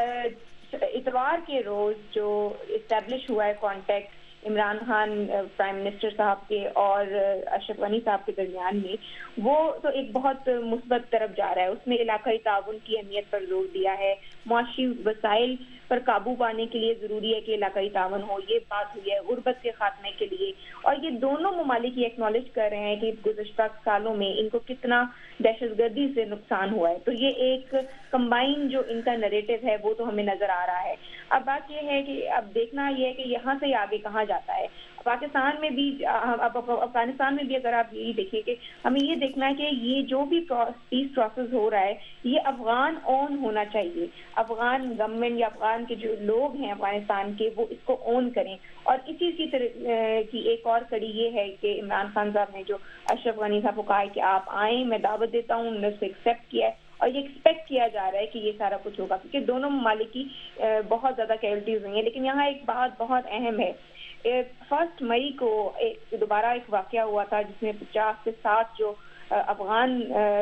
Speaker 8: اتوار کے روز جو اسٹیبلش ہوا ہے contact Imran Khan prime minister صاحب کے اور اشرف غنی صاحب کے درمیان میں, وہ تو ایک بہت مثبت طرف جا رہا ہے. اس میں علاقائی تعاون کی اہمیت پر زور دیا ہے, معاشی وسائل پر قابو پانے کے لیے ضروری ہے کہ علاقائی تعاون ہو, یہ بات ہوئی ہے. غربت کے خاتمے کے لیے, اور یہ دونوں ممالک یہ ایکنالج کر رہے ہیں کہ گزشتہ سالوں میں ان کو کتنا دہشت گردی سے نقصان ہوا ہے. تو یہ ایک کمبائن جو ان کا نریٹو ہے وہ تو ہمیں نظر آ رہا ہے. اب بات یہ ہے کہ اب دیکھنا یہ ہے کہ یہاں سے آگے کہاں جاتا ہے. پاکستان میں بھی, اب افغانستان میں بھی اگر آپ یہی دیکھیں کہ ہمیں یہ دیکھنا ہے کہ یہ جو بھی پیس پروسیس ہو رہا ہے یہ افغان اون ہونا چاہیے. افغان گورنمنٹ یا افغان کے جو لوگ ہیں افغانستان کے وہ اس کو اون کریں. اور اسی کی طرح کی ایک اور کڑی یہ ہے کہ عمران خان صاحب نے جو اشرف غنی صاحب کو کہا ہے کہ آپ آئیں, میں دعوت دیتا ہوں, انہوں نے اس کو ایکسیپٹ کیا ہے اور یہ ایکسپیکٹ کیا جا رہا ہے کہ یہ سارا کچھ ہوگا, کیونکہ دونوں ممالک کی بہت زیادہ کیجویلٹیز ہوئی ہیں. لیکن یہاں ایک بات بہت اہم ہے, فرسٹ مئی کو ایک دوبارہ ایک واقعہ ہوا تھا جس میں پچاس سے ساٹھ جو افغان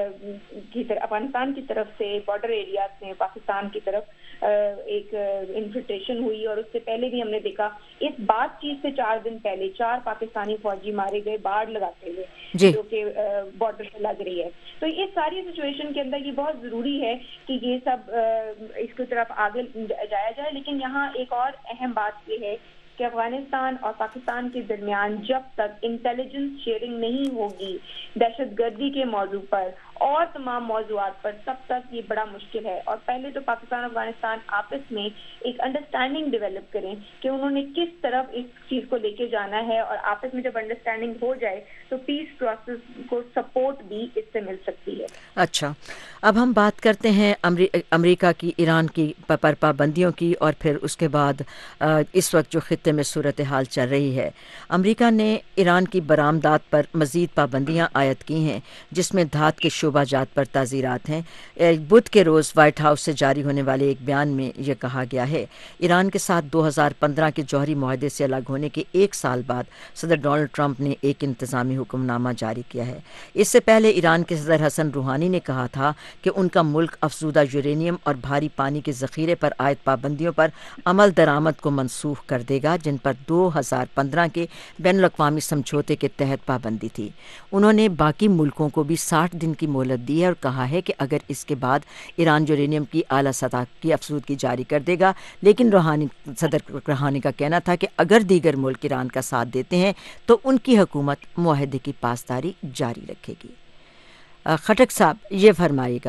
Speaker 8: کی طرف افغانستان کی طرف سے بارڈر ایریاز میں پاکستان کی طرف ایک انفلٹریشن ہوئی. اور اس سے پہلے بھی ہم نے دیکھا اس بات چیت سے چار دن پہلے چار پاکستانی فوجی مارے گئے باڑ لگاتے ہوئے, جو کہ بارڈر سے لگ رہی ہے. تو اس ساری سچویشن کے اندر یہ بہت ضروری ہے کہ یہ سب اس کی طرف آگے جایا جائے. لیکن یہاں ایک اور اہم بات یہ ہے کہ افغانستان اور پاکستان کے درمیان جب تک انٹیلیجنس شیئرنگ نہیں ہوگی دہشت گردی کے موضوع پر اور تمام موضوعات پر, تب تک یہ بڑا مشکل ہے. اور پہلے تو پاکستان اور افغانستان آپس میں ایک انڈرسٹینڈنگ ڈیولپ کریں کہ انہوں نے کس طرف اس چیز کو لے کے جانا ہے, اور آپس میں جب انڈرسٹینڈنگ ہو جائے تو پیس پروسیس کو سپورٹ بھی اس سے مل سکتی ہے.
Speaker 1: اچھا, اب ہم بات کرتے ہیں امریکہ کی ایران کی پر پابندیوں کی, اور پھر اس کے بعد اس وقت جو خطے میں صورتحال چل رہی ہے. امریکہ نے ایران کی برآمدات پر مزید پابندیاں عائد کی ہیں جس میں دھات کے شعبہ جات پر تعزیرات ہیں. بدھ کے روز وائٹ ہاؤس سے جاری ہونے والے ایک بیان میں یہ کہا گیا ہے ایران کے ساتھ دو ہزار پندرہ کے جوہری معاہدے سے الگ ہونے کے ایک سال بعد صدر ڈونلڈ ٹرمپ نے ایک انتظامی حکم نامہ جاری کیا ہے. اس سے پہلے ایران کے صدر حسن روحانی نے کہا تھا کہ ان کا ملک افزودہ یورینیم اور بھاری پانی کے ذخیرے پر عائد پابندیوں پر عمل درآمد کو منسوخ کر دے گا جن پر دو ہزار پندرہ کے بین الاقوامی سمجھوتے کے تحت پابندی تھی. انہوں نے باقی ملکوں کو بھی ساٹھ دن کی مہلت دی ہے اور کہا ہے کہ اگر اس کے بعد ایران یورینیم کی اعلیٰ سطح کی افزودگی جاری کر دے گا, لیکن روحانی صدر روحانی کا کہنا تھا کہ اگر دیگر ملک ایران کا ساتھ دیتے ہیں تو ان کی حکومت معاہدے کی پاسداری جاری رکھے گی. خٹک صاحب یہ فرمائے گا کہ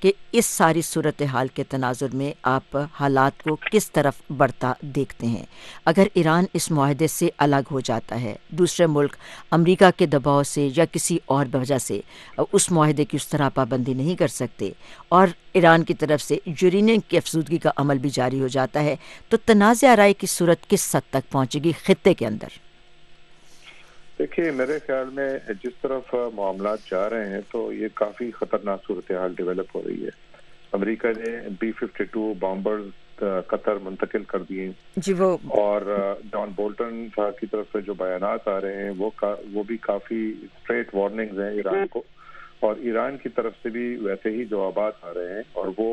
Speaker 1: کہ اس ساری صورتحال کے تناظر میں آپ حالات کو کس طرف بڑھتا دیکھتے ہیں؟ اگر ایران اس معاہدے سے الگ ہو جاتا ہے، دوسرے ملک امریکہ کے دباؤ سے یا کسی اور وجہ سے اس معاہدے کی اس طرح پابندی نہیں کر سکتے، اور ایران کی طرف سے یورینیم کی افزودگی کا عمل بھی جاری ہو جاتا ہے، تو تنازع آرائی کی صورت کس حد تک پہنچے گی خطے کے اندر؟
Speaker 7: دیکھیے میرے خیال میں جس طرف معاملات جا رہے ہیں تو یہ کافی خطرناک صورتحال ڈیولپ ہو رہی ہے. امریکہ نے B fifty two bombers Qatar منتقل کر دیے
Speaker 1: جی، وہ
Speaker 7: اور جان بولٹن صاحب کی طرف سے جو بیانات آ رہے ہیں وہ وہ بھی کافی اسٹریٹ وارننگز ہیں ایران کو، اور ایران کی طرف سے بھی ویسے ہی جوابات آ رہے ہیں. اور وہ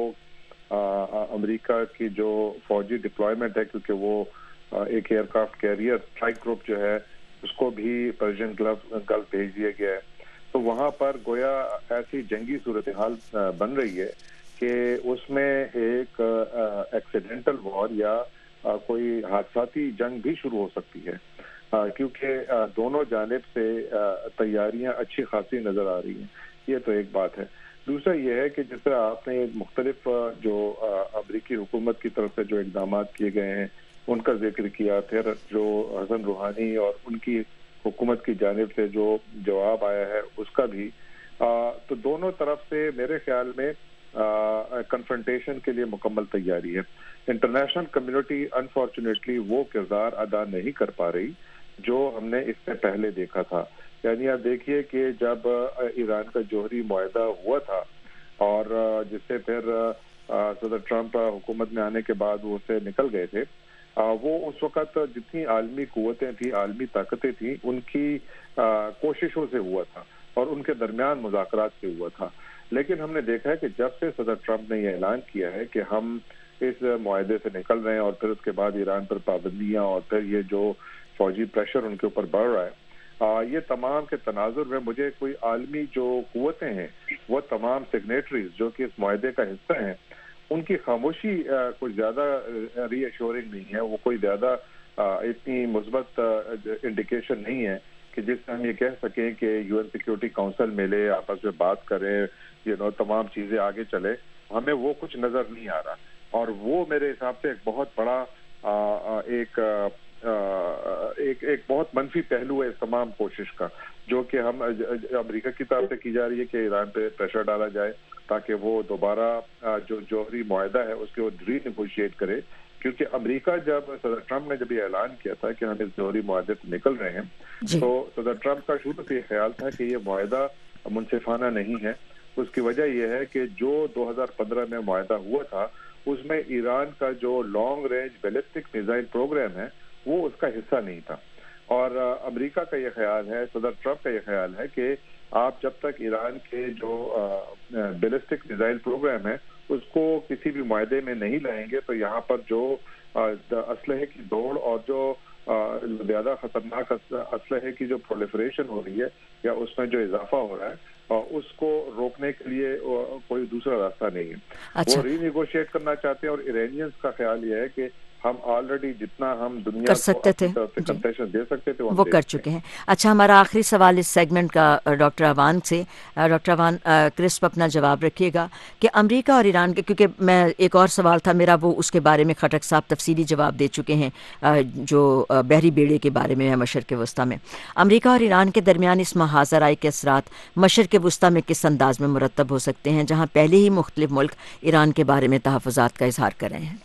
Speaker 7: امریکہ کی جو فوجی ڈپلائمنٹ ہے، کیونکہ وہ ایک aircraft carrier strike group جو ہے اس کو بھی پرشین گلف بھیج دیا گیا ہے، تو وہاں پر گویا ایسی جنگی صورتحال بن رہی ہے کہ اس میں ایک ایکسیڈنٹل وار یا کوئی حادثاتی جنگ بھی شروع ہو سکتی ہے، کیونکہ دونوں جانب سے تیاریاں اچھی خاصی نظر آ رہی ہیں. یہ تو ایک بات ہے. دوسرا یہ ہے کہ جس طرح آپ نے مختلف جو امریکی حکومت کی طرف سے جو اقدامات کیے گئے ہیں ان کا ذکر کیا، پھر جو حسن روحانی اور ان کی حکومت کی جانب سے جو جواب آیا ہے اس کا بھی، تو دونوں طرف سے میرے خیال میں کنفرنٹیشن کے لیے مکمل تیاری ہے. انٹرنیشنل کمیونٹی انفارچونیٹلی وہ کردار ادا نہیں کر پا رہی جو ہم نے اس سے پہلے دیکھا تھا. یعنی آپ دیکھیے کہ جب ایران کا جوہری معاہدہ ہوا تھا اور جس سے پھر صدر ٹرمپ حکومت میں آنے کے بعد وہ اس سے نکل گئے تھے، وہ اس وقت جتنی عالمی قوتیں تھیں، عالمی طاقتیں تھیں، ان کی کوششوں سے ہوا تھا اور ان کے درمیان مذاکرات سے ہوا تھا. لیکن ہم نے دیکھا ہے کہ جب سے صدر ٹرمپ نے یہ اعلان کیا ہے کہ ہم اس معاہدے سے نکل رہے ہیں اور پھر اس کے بعد ایران پر پابندیاں اور پھر یہ جو فوجی پریشر ان کے اوپر بڑھ رہا ہے، یہ تمام کے تناظر میں مجھے کوئی عالمی جو قوتیں ہیں وہ تمام سگنیٹریز جو کہ اس معاہدے کا حصہ ہیں ان کی خاموشی کچھ زیادہ ری ایشورنگ نہیں ہے، وہ کوئی زیادہ اتنی مثبت انڈیکیشن نہیں ہے کہ جس سے ہم یہ کہہ سکیں کہ یو این سیکیورٹی کاؤنسل ملے، آپس میں بات کریں، یہ نو تمام چیزیں آگے چلے. ہمیں وہ کچھ نظر نہیں آ رہا، اور وہ میرے حساب سے ایک بہت بڑا ایک ایک ایک بہت منفی پہلو ہے اس تمام کوشش کا، جو کہ ہم امریکہ کی طرف سے کی جا رہی ہے کہ ایران پہ پریشر ڈالا جائے تاکہ وہ دوبارہ جو جوہری معاہدہ ہے اس کے ری نیگوشیٹ کرے. کیونکہ امریکہ جب صدر ٹرمپ نے جب یہ اعلان کیا تھا کہ ہم اس جوہری معاہدے سے نکل رہے ہیں جی. تو صدر ٹرمپ کا شروع سے یہ خیال تھا کہ یہ معاہدہ منصفانہ نہیں ہے. اس کی وجہ یہ ہے کہ جو دو ہزار پندرہ میں معاہدہ ہوا تھا اس میں ایران کا جو long range ballistic missile programme ہے وہ اس کا حصہ نہیں تھا. اور امریکہ کا یہ خیال ہے، صدر ٹرمپ کا یہ خیال ہے کہ آپ جب تک ایران کے جو بیلسٹک میزائل پروگرام ہے اس کو کسی بھی معاہدے میں نہیں لائیں گے تو یہاں پر جو اسلحے کی دوڑ اور جو زیادہ خطرناک اسلحے کی جو پرولیفریشن ہو رہی ہے یا اس میں جو اضافہ ہو رہا ہے اس کو روکنے کے لیے کوئی دوسرا راستہ نہیں ہے. اچھا. وہ ری نیگوشیٹ کرنا چاہتے ہیں اور ایرانیئنز کا خیال یہ ہے کہ ہم آلریڈی جتنا ہم دنیا
Speaker 1: کر سکتے تھے
Speaker 7: کنسیشن دے سکتے تھے
Speaker 1: وہ کر چکے ہیں. اچھا، ہمارا آخری سوال اس سیگمنٹ کا ڈاکٹر اوان سے. ڈاکٹر اوان کرسپ اپنا جواب رکھیے گا کہ امریکہ اور ایران کے، کیونکہ میں ایک اور سوال تھا میرا وہ اس کے بارے میں خٹک صاحب تفصیلی جواب دے چکے ہیں جو بحری بیڑے کے بارے میں ہے مشرق وسطیٰ میں. امریکہ اور ایران کے درمیان اس محاذ آرائی کے اثرات مشرق وسطیٰ میں کس انداز میں مرتب ہو سکتے ہیں جہاں پہلے ہی مختلف ملک ایران کے بارے میں تحفظات کا اظہار کر رہے ہیں؟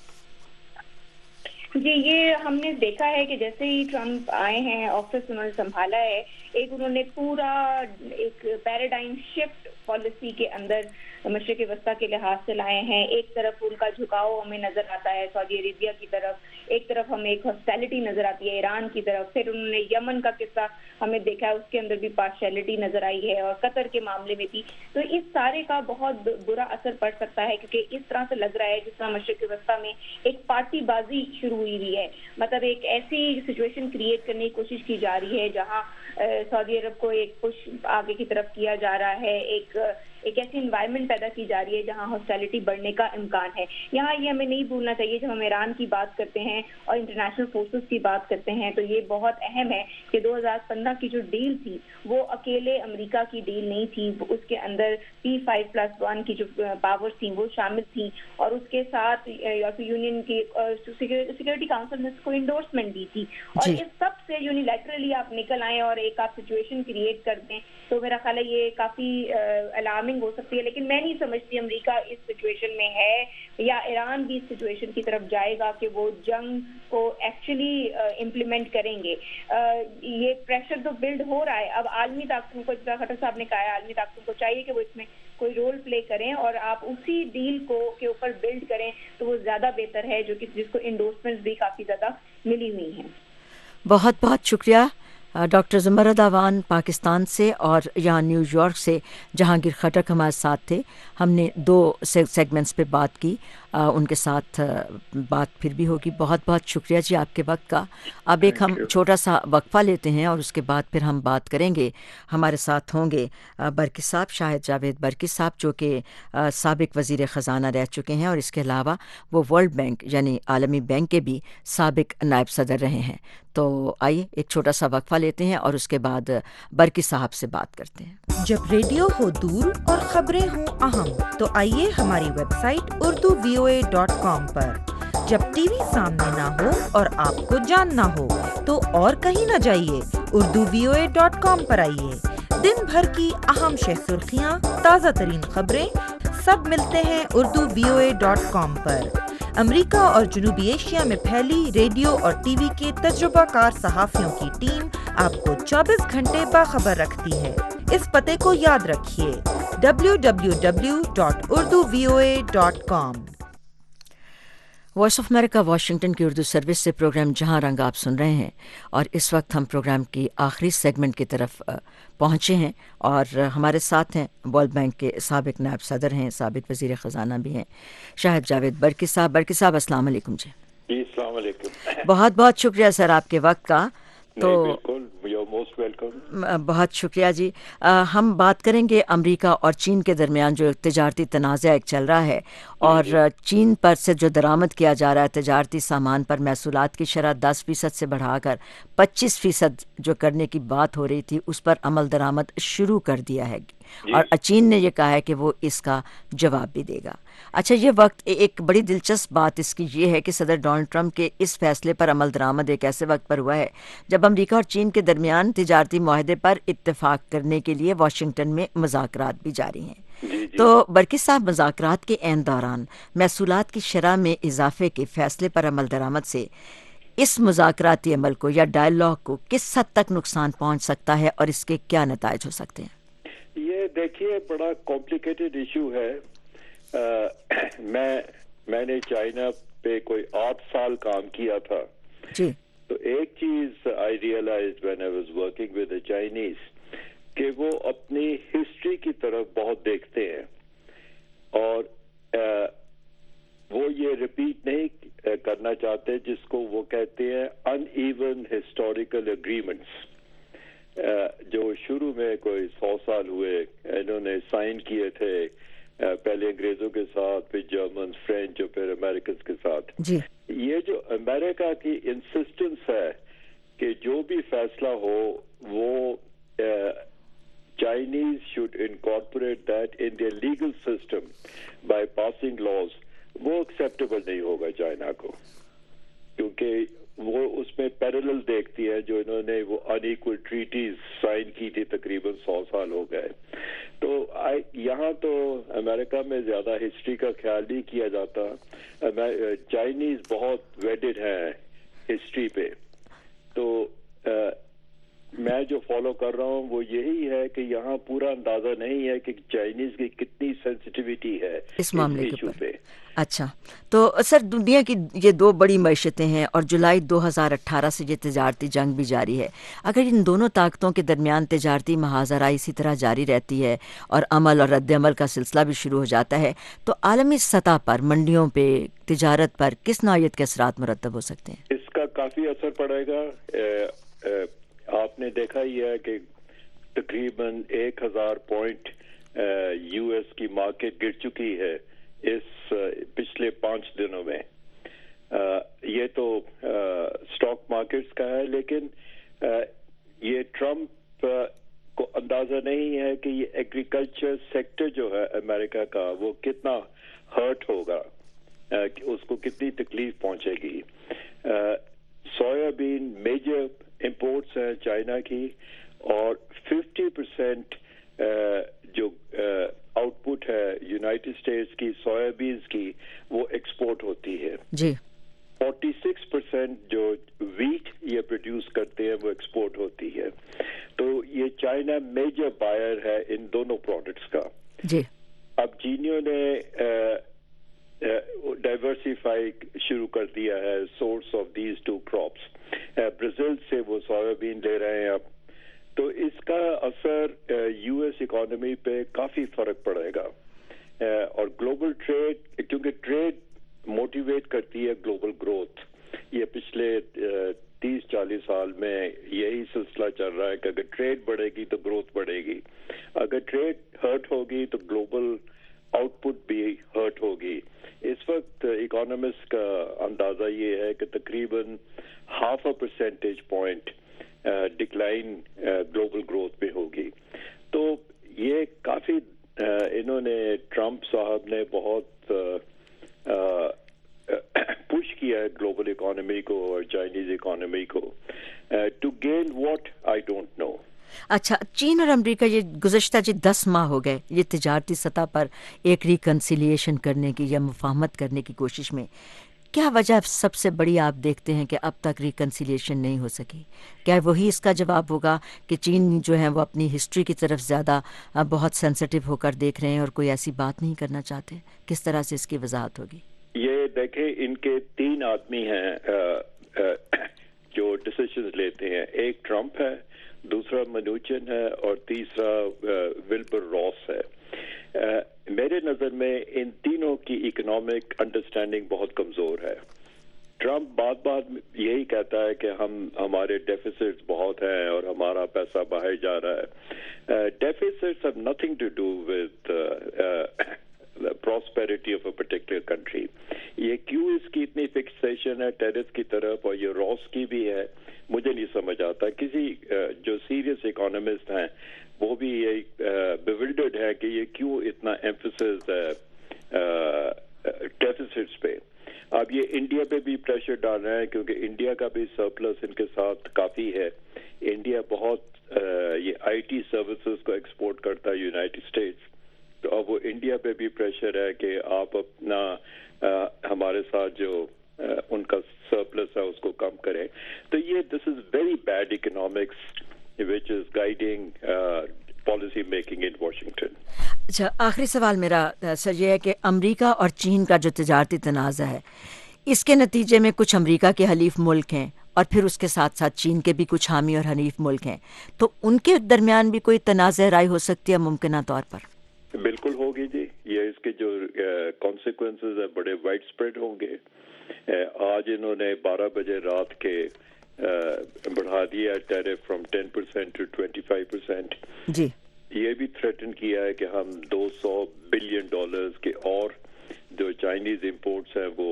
Speaker 8: جی، یہ ہم نے دیکھا ہے کہ جیسے ہی ٹرمپ آئے ہیں، آفس انہوں نے سنبھالا ہے، ایک انہوں نے پورا ایک پیراڈائم شفٹ پالیسی کے اندر مشرق وسطیٰ کے لحاظ سے لائے ہیں. ایک طرف ان کا جھکاؤ ہمیں نظر آتا ہے سعودی عربیہ کی طرف، ایک طرف ہمیں ایک ہاسٹیلٹی نظر آتی ہے ایران کی طرف. پھر انہوں نے یمن کا قصہ ہمیں دیکھا ہے، اس کے اندر بھی پارشیلٹی نظر آئی ہے، اور قطر کے معاملے میں بھی. تو اس سارے کا بہت برا اثر پڑ سکتا ہے، کیونکہ اس طرح سے لگ رہا ہے جس طرح مشرق وسطیٰ میں ایک پارٹی بازی شروع ہوئی ہوئی ہے. مطلب ایک ایسی سچویشن کریٹ کرنے کی کوشش کی جا رہی ہے جہاں سعودی عرب کو ایک پش آگے کی طرف کیا جا رہا ہے، ایک ایک ایسی انوائرمنٹ پیدا کی جا رہی ہے جہاں ہاسٹیلٹی بڑھنے کا امکان ہے. یہاں یہ ہمیں نہیں بھولنا چاہیے جب ہم ایران کی بات کرتے ہیں اور انٹرنیشنل فورسز کی بات کرتے ہیں تو یہ بہت اہم ہے کہ دو ہزار پندرہ کی جو ڈیل تھی وہ اکیلے امریکہ کی ڈیل نہیں تھی, اس کے اندر پی فائیو پلس ون کی جو پاور تھیں وہ شامل تھیں, اور اس کے ساتھ یورپی یونین کی سیکورٹی کاؤنسل نے اس کو انڈورسمنٹ دی تھی. اور اس سب سے یونیلیٹرلی آپ نکل آئیں اور ایک آپ سچویشن کریٹ کر دیں تو میرا خیال ہے یہ کافی الارمنگ ہو سکتی ہے. لیکن میں نہیں سمجھتی امریکہ اس سچویشن میں ہے یا ایران بھی اس سچویشن کی طرف جائے گا کہ وہ جنگ کو ایکچولی امپلیمنٹ کریں گے. یہ پریشر تو بلڈ ہو رہا ہے. اب عالمی طاقتوں کو, جیسا خٹر صاحب نے کہا ہے, عالمی طاقتوں کو چاہیے کہ وہ اس میں کوئی رول پلے کریں اور آپ اسی ڈیل کو کے اوپر بلڈ کریں تو وہ زیادہ بہتر ہے, جو کہ جس کو انڈورسمنٹ بھی کافی زیادہ ملی ہوئی ہیں. بہت
Speaker 1: بہت شکریہ ڈاکٹر زمرد اعوان پاکستان سے اور یہاں نیو یارک سے جہانگیر خٹک ہمارے ساتھ تھے. ہم نے دو سیگمنٹس پہ بات کی, ان کے ساتھ بات پھر بھی ہوگی. بہت بہت شکریہ جی آپ کے وقت کا. اب ایک ہم چھوٹا سا وقفہ لیتے ہیں اور اس کے بعد پھر ہم بات کریں گے. ہمارے ساتھ ہوں گے برکی صاحب, شاہد جاوید برکی صاحب, جو کہ سابق وزیر خزانہ رہ چکے ہیں اور اس کے علاوہ وہ ورلڈ بینک یعنی عالمی بینک کے بھی سابق نائب صدر رہے ہیں. تو آئیے ایک چھوٹا سا وقفہ لیتے ہیں اور اس کے بعد برکی صاحب سے بات کرتے ہیں.
Speaker 9: جب ریڈیو ہو دور اور خبریں ہوں اہم تو آئیے ہماری website Urdu V O A dot com پر. جب ٹی وی سامنے نہ ہو اور آپ کو جاننا ہو تو اور کہیں نہ جائیے, Urdu V O A dot com پر آئیے. دن بھر کی اہم شہ سرخیاں, تازہ ترین خبریں سب ملتے ہیں Urdu V O A dot com پر. امریکہ اور جنوبی ایشیا میں پھیلی ریڈیو اور ٹی وی کے تجربہ کار صحافیوں کی ٹیم آپ کو چوبیس گھنٹے باخبر رکھتی ہے. اس پتے کو یاد رکھیے W W W dot Urdu V O A dot com.
Speaker 1: Voice of America Washington کی اردو سروس سے پروگرام جہاں رنگ آپ سن رہے ہیں, اور اس وقت ہم پروگرام کی آخری سیگمنٹ کی طرف پہنچے ہیں اور ہمارے ساتھ ہیں ورلڈ بینک کے سابق نائب صدر ہیں, سابق وزیر خزانہ بھی ہیں, شاہد جاوید برکی صاحب. برکی صاحب السلام علیکم. جی
Speaker 10: جی السلام علیکم.
Speaker 1: بہت بہت شکریہ سر آپ کے وقت کا.
Speaker 10: تو بالکل یو موسٹ ویلکم.
Speaker 1: بہت شکریہ جی. ہم بات کریں گے امریکہ اور چین کے درمیان جو تجارتی تنازع ایک چل رہا ہے, اور چین پر سے جو درآمد کیا جا رہا ہے تجارتی سامان پر محصولات کی شرح دس فیصد سے بڑھا کر پچیس فیصد جو کرنے کی بات ہو رہی تھی اس پر عمل درآمد شروع کر دیا ہے, اور چین نے یہ کہا ہے کہ وہ اس کا جواب بھی دے گا. اچھا, یہ وقت ایک بڑی دلچسپ بات اس کی یہ ہے کہ صدر ڈونلڈ ٹرمپ کے اس فیصلے پر عمل درآمد ایک ایسے وقت پر ہوا ہے جب امریکہ اور چین کے درمیان تجارتی معاہدے پر اتفاق کرنے کے لیے واشنگٹن میں مذاکرات بھی جاری ہیں. جی جی. تو برکی صاحب, مذاکرات کے عین دوران محصولات کی شرح میں اضافے کے فیصلے پر عمل درآمد سے اس مذاکراتی عمل کو یا ڈائیلاگ کو کس حد تک نقصان پہنچ سکتا ہے اور اس کے کیا نتائج ہو سکتے ہیں؟
Speaker 10: یہ دیکھیے بڑا کمپلیکیٹڈ ایشو ہے. میں میں نے چائنا پہ کوئی آٹھ سال کام کیا تھا.
Speaker 1: جی.
Speaker 10: تو ایک چیز I realised when I was working with the Chinese کہ وہ اپنی ہسٹری کی طرف بہت دیکھتے ہیں, اور وہ یہ ریپیٹ نہیں کرنا چاہتے جس کو وہ کہتے ہیں ان ایون ہسٹوریکل اگریمنٹس, جو شروع میں کوئی سو سال ہوئے انہوں نے سائن کیے تھے, پہلے انگریزوں کے ساتھ, پھر جرمن, فرینچ اور پھر امریکنز کے ساتھ.
Speaker 1: جی.
Speaker 10: یہ جو امریکہ کی انسسٹنس ہے کہ جو بھی فیصلہ ہو وہ Chinese should incorporate that in their legal system by passing laws, وہ acceptable نہیں ہوگا چائنا کو, کیونکہ وہ اس میں پیرلل دیکھتی ہے جو انہوں نے وہ ان ایکول ٹریٹیز سائن کی تھی تقریباً سو سال ہو گئے. تو یہاں تو امریکہ میں زیادہ ہسٹری کا خیال نہیں کیا جاتا. چائنیز بہت ویڈڈ ہیں ہسٹری پہ. تو میں جو فالو کر رہا ہوں وہ یہی ہے کہ یہاں پورا اندازہ نہیں ہے کہ چائنیز کی کتنی سینسٹیوٹی ہے
Speaker 1: اس معاملے کے اوپر. اچھا, تو سر دنیا کی یہ دو بڑی معیشتیں ہیں اور جولائی دو ہزار اٹھارہ سے یہ تجارتی جنگ بھی جاری ہے. اگر ان دونوں طاقتوں کے درمیان تجارتی محاذرہ اسی طرح جاری رہتی ہے اور عمل اور رد عمل کا سلسلہ بھی شروع ہو جاتا ہے تو عالمی سطح پر منڈیوں پہ, تجارت پر کس نوعیت کے اثرات مرتب ہو سکتے ہیں؟
Speaker 10: اس کا کافی اثر پڑے گا. آپ نے دیکھا ہی ہے کہ تقریباً ایک ہزار پوائنٹ یو ایس کی مارکیٹ گر چکی ہے اس پچھلے پانچ دنوں میں. یہ تو اسٹاک مارکیٹس کا ہے, لیکن یہ ٹرمپ کو اندازہ نہیں ہے کہ یہ ایگریکلچر سیکٹر جو ہے امریکہ کا وہ کتنا ہرٹ ہوگا, کہ اس کو کتنی تکلیف پہنچے گی. سویا بین میجر امپورٹس ہیں چائنا کی, اور ففٹی پرسینٹ جو آؤٹ پٹ ہے یونائٹڈ اسٹیٹس کی سویا بینز کی وہ ایکسپورٹ ہوتی ہے.
Speaker 1: جی.
Speaker 10: فورٹی سکس پرسینٹ جو ویٹ یہ پروڈیوس کرتے ہیں وہ ایکسپورٹ ہوتی ہے. تو یہ چائنا میجر بائر ہے ان دونوں پروڈکٹس کا.
Speaker 1: جی.
Speaker 10: اب چینیوں نے ڈائیورسیفائی شروع کر دیا ہے source of these two crops. Brazil سے وہ سویا بین لے رہے ہیں اب. تو اس کا اثر یو ایس اکانومی پہ کافی فرق پڑے گا, اور گلوبل ٹریڈ, کیونکہ ٹریڈ موٹیویٹ کرتی ہے گلوبل گروتھ. یہ پچھلے تیس چالیس سال میں یہی سلسلہ چل رہا ہے کہ اگر ٹریڈ بڑھے گی تو گروتھ بڑھے گی, اگر ٹریڈ ہرٹ ہوگی تو گلوبل آؤٹ پٹ بھی ہرٹ ہوگی. اس وقت اکانومسٹ کا اندازہ یہ ہے کہ تقریباً half a percentage point decline global growth میں ہوگی. تو یہ کافی انہوں نے ٹرمپ صاحب نے بہت پش کیا ہے گلوبل اکانومی کو اور چائنیز اکانومی کو. To gain what I don't know.
Speaker 1: اچھا, چین اور امریکہ یہ گزشتہ جی دس ماہ ہو گئے یہ تجارتی سطح پر ایک ریکنسیلیشن کرنے کی یا مفاہمت کرنے کی کوشش میں. کیا وجہ سب سے بڑی آپ دیکھتے ہیں کہ اب تک ریکنسیلیشن نہیں ہو سکی؟ کیا وہی اس کا جواب ہوگا کہ چین جو ہے وہ اپنی ہسٹری کی طرف زیادہ بہت سینسٹیو ہو کر دیکھ رہے ہیں اور کوئی ایسی بات نہیں کرنا چاہتے؟ کس طرح سے اس کی وضاحت ہوگی؟
Speaker 10: یہ دیکھیں, ان کے تین آدمی ہیں جو ڈیسیژنز لیتے ہیں. ایک ٹرمپ ہے, دوسرا منوچن ہے, اور تیسرا ولبر راس ہے. میرے نظر میں ان تینوں کی اکنامک انڈرسٹینڈنگ بہت کمزور ہے. ٹرمپ بات بات یہی کہتا ہے کہ ہم ہمارے ڈیفیسٹس بہت ہیں اور ہمارا پیسہ باہر جا رہا ہے. Deficits have nothing to do with prosperity of a particular country. یہ کیوں اس کی اتنی فکسیشن ہے ٹیرف کی طرف, اور یہ راس کی بھی ہے, مجھے نہیں سمجھ آتا. کسی جو سیریس اکانومسٹ ہیں وہ بھی یہ بیولڈرڈ ہے کہ یہ کیوں اتنا ایمفسس ہے ڈیفیسٹس پہ. اب یہ انڈیا پہ بھی پریشر ڈال رہے ہیں کیونکہ انڈیا کا بھی سرپلس ان کے ساتھ کافی ہے. انڈیا بہت یہ آئی ٹی سروسز کو ایکسپورٹ کرتا ہے یونائٹڈ اسٹیٹس. تو اب وہ انڈیا پہ بھی پریشر ہے کہ آپ اپنا ہمارے ساتھ جو ان کا سرپلس ہے اس کو کم کریں. تو یہ this is very bad economics which is guiding uh, policy making in Washington.
Speaker 1: اچھا, آخری سوال میرا سر یہ ہے کہ امریکہ اور چین کا جو تجارتی تنازع ہے اس کے نتیجے میں کچھ امریکہ کے حلیف ملک ہیں اور پھر اس کے ساتھ ساتھ چین کے بھی کچھ حامی اور حریف ملک ہیں, تو ان کے درمیان بھی کوئی تنازع رائے ہو سکتی ہے ممکنہ طور پر؟
Speaker 10: بالکل ہوگی جی. یہ اس کے جو کانسیکوینسز ہیں بڑے وائڈ اسپریڈ ہوں گے. آج انہوں نے بارہ بجے رات کے بڑھا دیا tariff from ten percent to twenty five percent.
Speaker 1: جی.
Speaker 10: یہ بھی تھریٹن کیا ہے کہ ہم دو سو بلین ڈالرز کے اور جو چائنیز امپورٹس ہیں وہ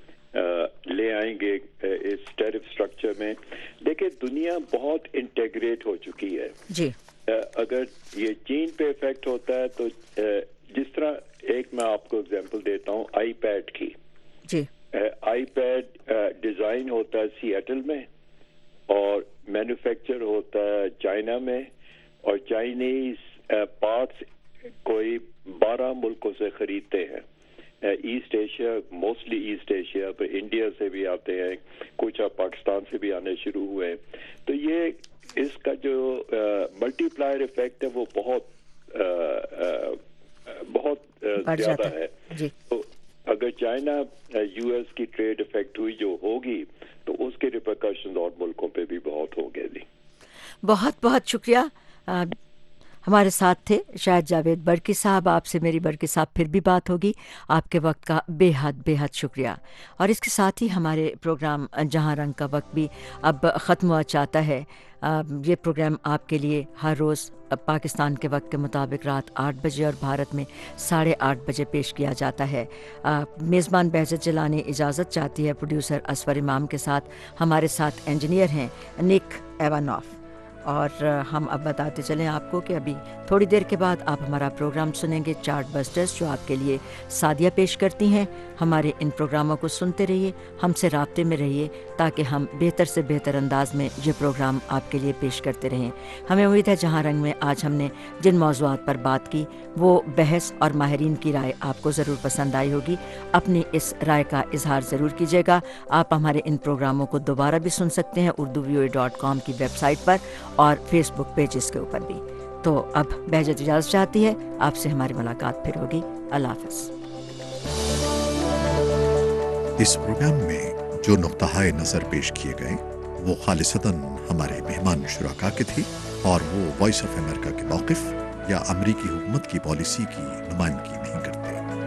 Speaker 10: لے آئیں گے اس ٹیرف اسٹرکچر میں. دیکھیں, دنیا بہت انٹیگریٹ ہو چکی ہے.
Speaker 1: جی.
Speaker 10: اگر یہ چین پہ افیکٹ ہوتا ہے تو جس طرح ایک میں آپ کو اگزامپل دیتا ہوں آئی پیڈ کی.
Speaker 1: جی.
Speaker 10: آئی پیڈ ڈیزائن ہوتا ہے سیٹل میں اور مینوفیکچر ہوتا ہے چائنا میں, اور چائنیز پارٹس کوئی بارہ ملکوں سے خریدتے ہیں. East Asia, mostly east Asia, پر انڈیا سے بھی آتے ہیں, کچھ اب پاکستان سے بھی آنے شروع ہوئے ہیں. تو یہ اس کا جو ملٹی پلائر افیکٹ ہے وہ بہت بہت زیادہ ہے. تو اگر چائنا یو ایس کی ٹریڈ افیکٹ ہوئی جو ہوگی تو اس کے ریپرکشنز اور ملکوں پہ بھی بہت ہو گئے. جی
Speaker 1: بہت بہت شکریہ ہمارے ساتھ تھے شاہد جاوید برکی صاحب. آپ سے میری برکی صاحب پھر بھی بات ہوگی. آپ کے وقت کا بے حد بے حد شکریہ. اور اس کے ساتھ ہی ہمارے پروگرام جہاں رنگ کا وقت بھی اب ختم ہوا چاہتا ہے. یہ پروگرام آپ کے لیے ہر روز پاکستان کے وقت کے مطابق رات آٹھ بجے اور بھارت میں ساڑھے آٹھ بجے پیش کیا جاتا ہے. میزبان بہزت جیلانی اجازت چاہتی ہے. پروڈیوسر اسفر امام کے ساتھ ہمارے ساتھ انجینئر ہیں نک ایوانوف. اور ہم اب بتاتے چلیں آپ کو کہ ابھی تھوڑی دیر کے بعد آپ ہمارا پروگرام سنیں گے چارٹ بسٹرز، جو آپ کے لیے سعدیہ پیش کرتی ہیں. ہمارے ان پروگراموں کو سنتے رہیے، ہم سے رابطے میں رہیے تاکہ ہم بہتر سے بہتر انداز میں یہ پروگرام آپ کے لیے پیش کرتے رہیں. ہمیں امید ہے جہاں رنگ میں آج ہم نے جن موضوعات پر بات کی وہ بحث اور ماہرین کی رائے آپ کو ضرور پسند آئی ہوگی. اپنی اس رائے کا اظہار ضرور کیجیے گا. آپ ہمارے ان پروگراموں کو دوبارہ بھی سن سکتے ہیں Urdu V O A dot کام کی ویب سائٹ پر اور فیس بک پیجز کے اوپر بھی. تو اب بہجت اجازت چاہتی ہے، آپ سے ہماری ملاقات پھر ہوگی. اللہ حافظ.
Speaker 11: اس پروگرام میں جو نقطہ نظر پیش کیے گئے وہ خالصتاً ہمارے مہمان شرکا کے تھے اور وہ وائس آف امریکہ کے موقف یا امریکی حکومت کی پالیسی کی نمائندگی نہیں کرتے.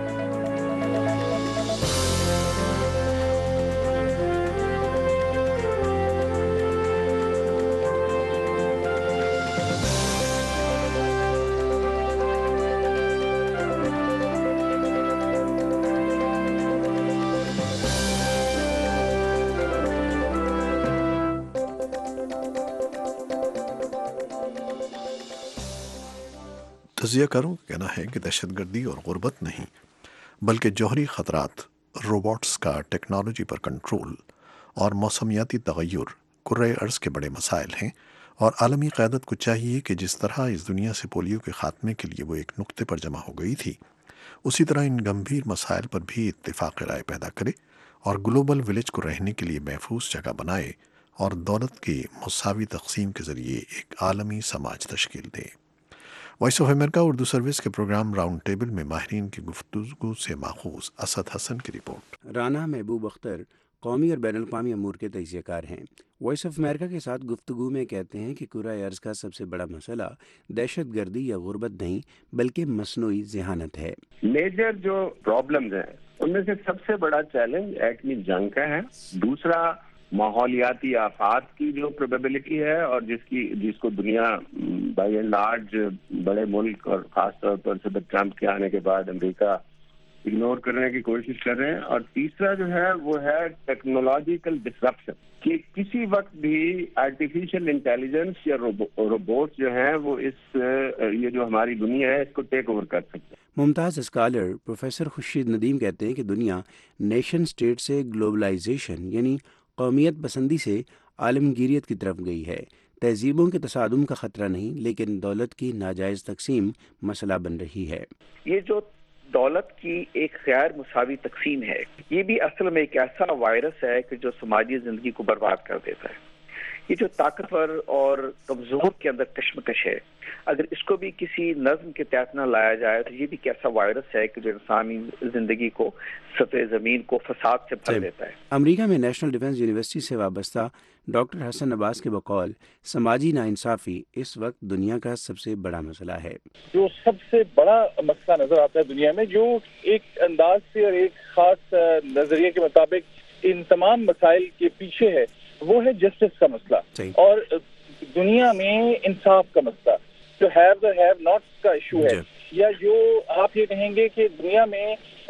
Speaker 11: تجزیہ کاروں کا کہنا ہے کہ دہشت گردی اور غربت نہیں بلکہ جوہری خطرات، روبوٹس کا ٹیکنالوجی پر کنٹرول اور موسمیاتی تغیر کرۂ ارض کے بڑے مسائل ہیں، اور عالمی قیادت کو چاہیے کہ جس طرح اس دنیا سے پولیو کے خاتمے کے لیے وہ ایک نقطے پر جمع ہو گئی تھی، اسی طرح ان گمبھیر مسائل پر بھی اتفاق رائے پیدا کرے اور گلوبل ولیج کو رہنے کے لیے محفوظ جگہ بنائے اور دولت کی مساوی تقسیم کے ذریعے ایک عالمی سماج تشکیل دے. Voice of America Urdu service کے پروگرام راؤنڈ ٹیبل میں ماہرین کی گفتگو سے ماخوذ اسد حسن کی رپورٹ.
Speaker 12: رانا محبوب اختر قومی اور بین الاقوامی امور کے تجزیہ کار ہیں. وائس آف امریکہ کے ساتھ گفتگو میں کہتے ہیں کہ کرۂ ارض کا سب سے بڑا مسئلہ دہشت گردی یا غربت نہیں بلکہ مصنوعی ذہانت ہے.
Speaker 13: میجر جو پرابلمز ہیں ان میں سے سب سے بڑا چیلنج ایٹمی جنگ کا ہے. دوسرا ماحولیاتی آفات کی جو پروبیبلٹی ہے اور جس کی جس کو دنیا بائی اینڈ لارج بڑے ملک اور خاص طور پر صدر ٹرمپ کے آنے کے بعد امریکہ اگنور کرنے کی کوشش کر رہے ہیں. اور تیسرا جو ہے وہ ہے ٹیکنالوجیکل ڈسرپشن، کہ کسی وقت بھی آرٹیفیشیل انٹیلیجنس یا روبوٹ جو ہیں وہ اس یہ جو ہماری دنیا ہے اس کو ٹیک اوور کر سکتے ہیں.
Speaker 12: ممتاز اسکالر پروفیسر خورشید ندیم کہتے ہیں کہ دنیا نیشن سٹیٹ سے گلوبلائزیشن یعنی قومیت پسندی سے عالمگیریت کی طرف گئی ہے. تہذیبوں کے تصادم کا خطرہ نہیں لیکن دولت کی ناجائز تقسیم مسئلہ بن رہی ہے.
Speaker 14: یہ جو دولت کی ایک غیر مساوی تقسیم ہے یہ بھی اصل میں ایک ایسا وائرس ہے کہ جو سماجی زندگی کو برباد کر دیتا ہے. یہ جو طاقتور اور کمزور کے اندر کشمکش ہے، اگر اس کو بھی کسی نظم کے تحت نہ لایا جائے تو یہ بھی ایسا وائرس ہے کہ جو انسانی زندگی کو سطح زمین کو فساد سے بھر دیتا ہے.
Speaker 12: امریکہ میں نیشنل ڈیفنس یونیورسٹی سے وابستہ ڈاکٹر حسن عباس کے بقول سماجی ناانصافی اس وقت دنیا کا سب سے بڑا مسئلہ ہے.
Speaker 15: جو سب سے بڑا مسئلہ نظر آتا ہے دنیا میں، جو ایک انداز سے اور ایک خاص نظریے کے مطابق ان تمام مسائل کے پیچھے ہے، وہ ہے جسٹس کا مسئلہ اور دنیا میں انصاف کا مسئلہ، جو ہیو اور ہیو ناٹ کا ایشو ہے، یا جو آپ یہ کہیں گے کہ دنیا میں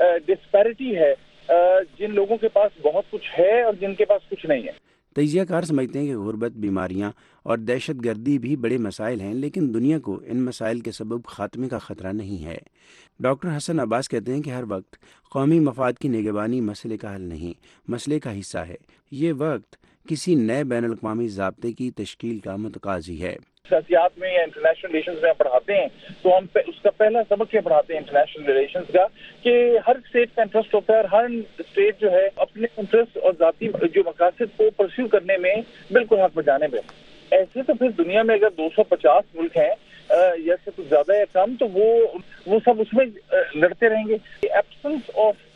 Speaker 15: ڈسپیرٹی ہے، جن لوگوں کے پاس بہت کچھ ہے اور جن کے پاس کچھ نہیں ہے.
Speaker 12: تجزیہ کار سمجھتے ہیں کہ غربت، بیماریاں اور دہشت گردی بھی بڑے مسائل ہیں لیکن دنیا کو ان مسائل کے سبب خاتمے کا خطرہ نہیں ہے. ڈاکٹر حسن عباس کہتے ہیں کہ ہر وقت قومی مفاد کی نگہبانی مسئلے کا حل نہیں، مسئلے کا حصہ ہے. یہ وقت کسی نئے بین الاقوامی ضابطے کی تشکیل کا متقاضی ہے.
Speaker 15: سیاست میں یا انٹرنیشنل ریلیشنز میں پڑھاتے ہیں تو ہم اس کا پہلا سبق یہ پڑھاتے ہیں انٹرنیشنل ریلیشنز کا کہ ہر اسٹیٹ کا انٹرسٹ ہوتا ہے اور ہر اسٹیٹ جو ہے اپنے انٹرسٹ اور ذاتی جو مقاصد کو پرسیو کرنے میں بالکل حق بجانے میں. ایسے تو پھر دنیا میں اگر دو سو پچاس ملک ہیں یا سے کچھ زیادہ یا کم تو وہ وہ سب اس میں لڑتے رہیں گے. Absence of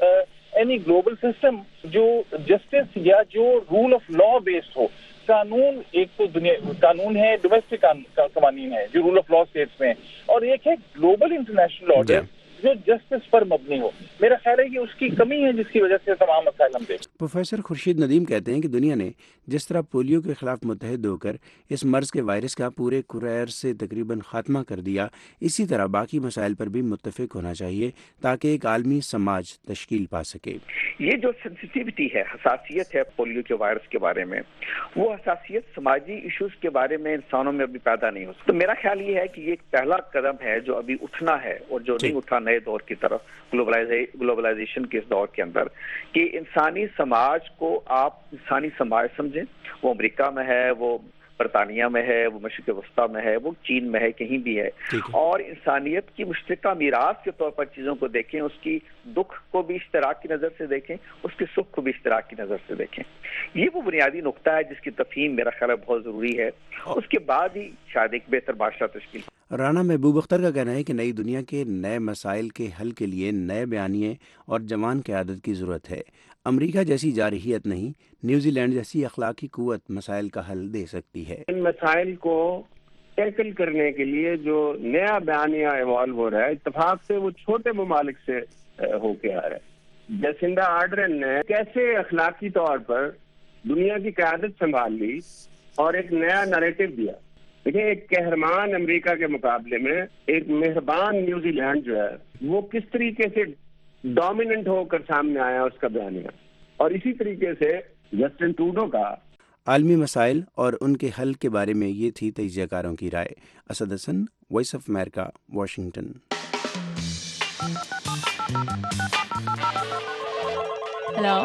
Speaker 15: any global system जो justice या जो rule of law based हो. कानून एक तो दुनिया कानून है, डोमेस्टिक कानून है जो रूल ऑफ लॉ स्टेट्स में, और एक है ग्लोबल इंटरनेशनल ऑर्डर जो जस्टिस पर मबनी हो. मेरा ख्याल है कि उसकी कमी है जिसकी वजह से तमाम मसाइल हम देख.
Speaker 12: प्रोफेसर खुर्शीद नदीम कहते हैं कि दुनिया ने जिस तरह पोलियो के खिलाफ मुत्तहिद होकर इस मर्ज के वायरस का पूरे कुरैर से तकरीबन खात्मा कर दिया, इसी तरह बाकी मसाइल पर भी मुत्तफिक होना चाहिए ताकि एक आलमी समाज तश्कील पा सके.
Speaker 14: ये जो सेंसिटिविटी है, हसासियत है पोलियो के वायरस के बारे में, वो हसासियत समाजी इश्यूज के बारे में इंसानों में अभी पैदा नहीं हो सकती. तो मेरा ख्याल ये है कि ये एक पहला कदम है जो अभी उठना है और जो नहीं उठा नए दौर की तरफ, ग्लोबलाइजे ग्लोबलाइजेशन के इस दौर के अंदर, कि इंसानी समाज को आप इंसानी समाज समझें. वो अमेरिका में है, वो बरतानिया में है, वो मशरिक़ वस्ता में है, वो चीन में है, कहीं भी है, और इंसानियत की मुश्तरका मीरास के तौर पर चीज़ों को देखें, उसकी दुख को भी इश्तराक की नज़र से देखें, उसके सुख को भी इश्तराक की नज़र से देखें. ये वो बुनियादी नुक्ता है जिसकी तफहीम मेरा ख्याल है बहुत ज़रूरी है. उसके बाद ही शायद एक बेहतर माशरा तश्कील.
Speaker 12: राना महबूब अख्तर का कहना है कि नई दुनिया के नए मसाइल के हल के लिए नए बयानिए और जवान क़यादत की ज़रूरत है. अमेरिका जैसी जारहियत नहीं, न्यूजीलैंड जैसी अखलाकी कुव्वत मसाइल का हल दे सकती है.
Speaker 13: इन मसाइल को टैकल करने के लिए जो नया बयानिया इवॉल्व हो रहा है, इत्तेफाक से वो छोटे ममालिक से होके आ रहा है. जसिंदा आर्डर्न ने कैसे अखलाकी तौर पर दुनिया की क़यादत संभाल ली और एक नया नैरेटिव दिया. देखिए, एक कहरमान अमेरिका के मुकाबले में एक मेहरबान न्यूजीलैंड जो है वो किस तरीके से डोमिनेंट होकर सामने आया उसका बयानिया, और इसी तरीके से जस्टिन ट्रूडो का.
Speaker 12: आलमी मसाइल और उनके हल के बारे में ये थी तजियाकारों की राय. Asad Hasan, voice of America, Washington.
Speaker 6: Hello.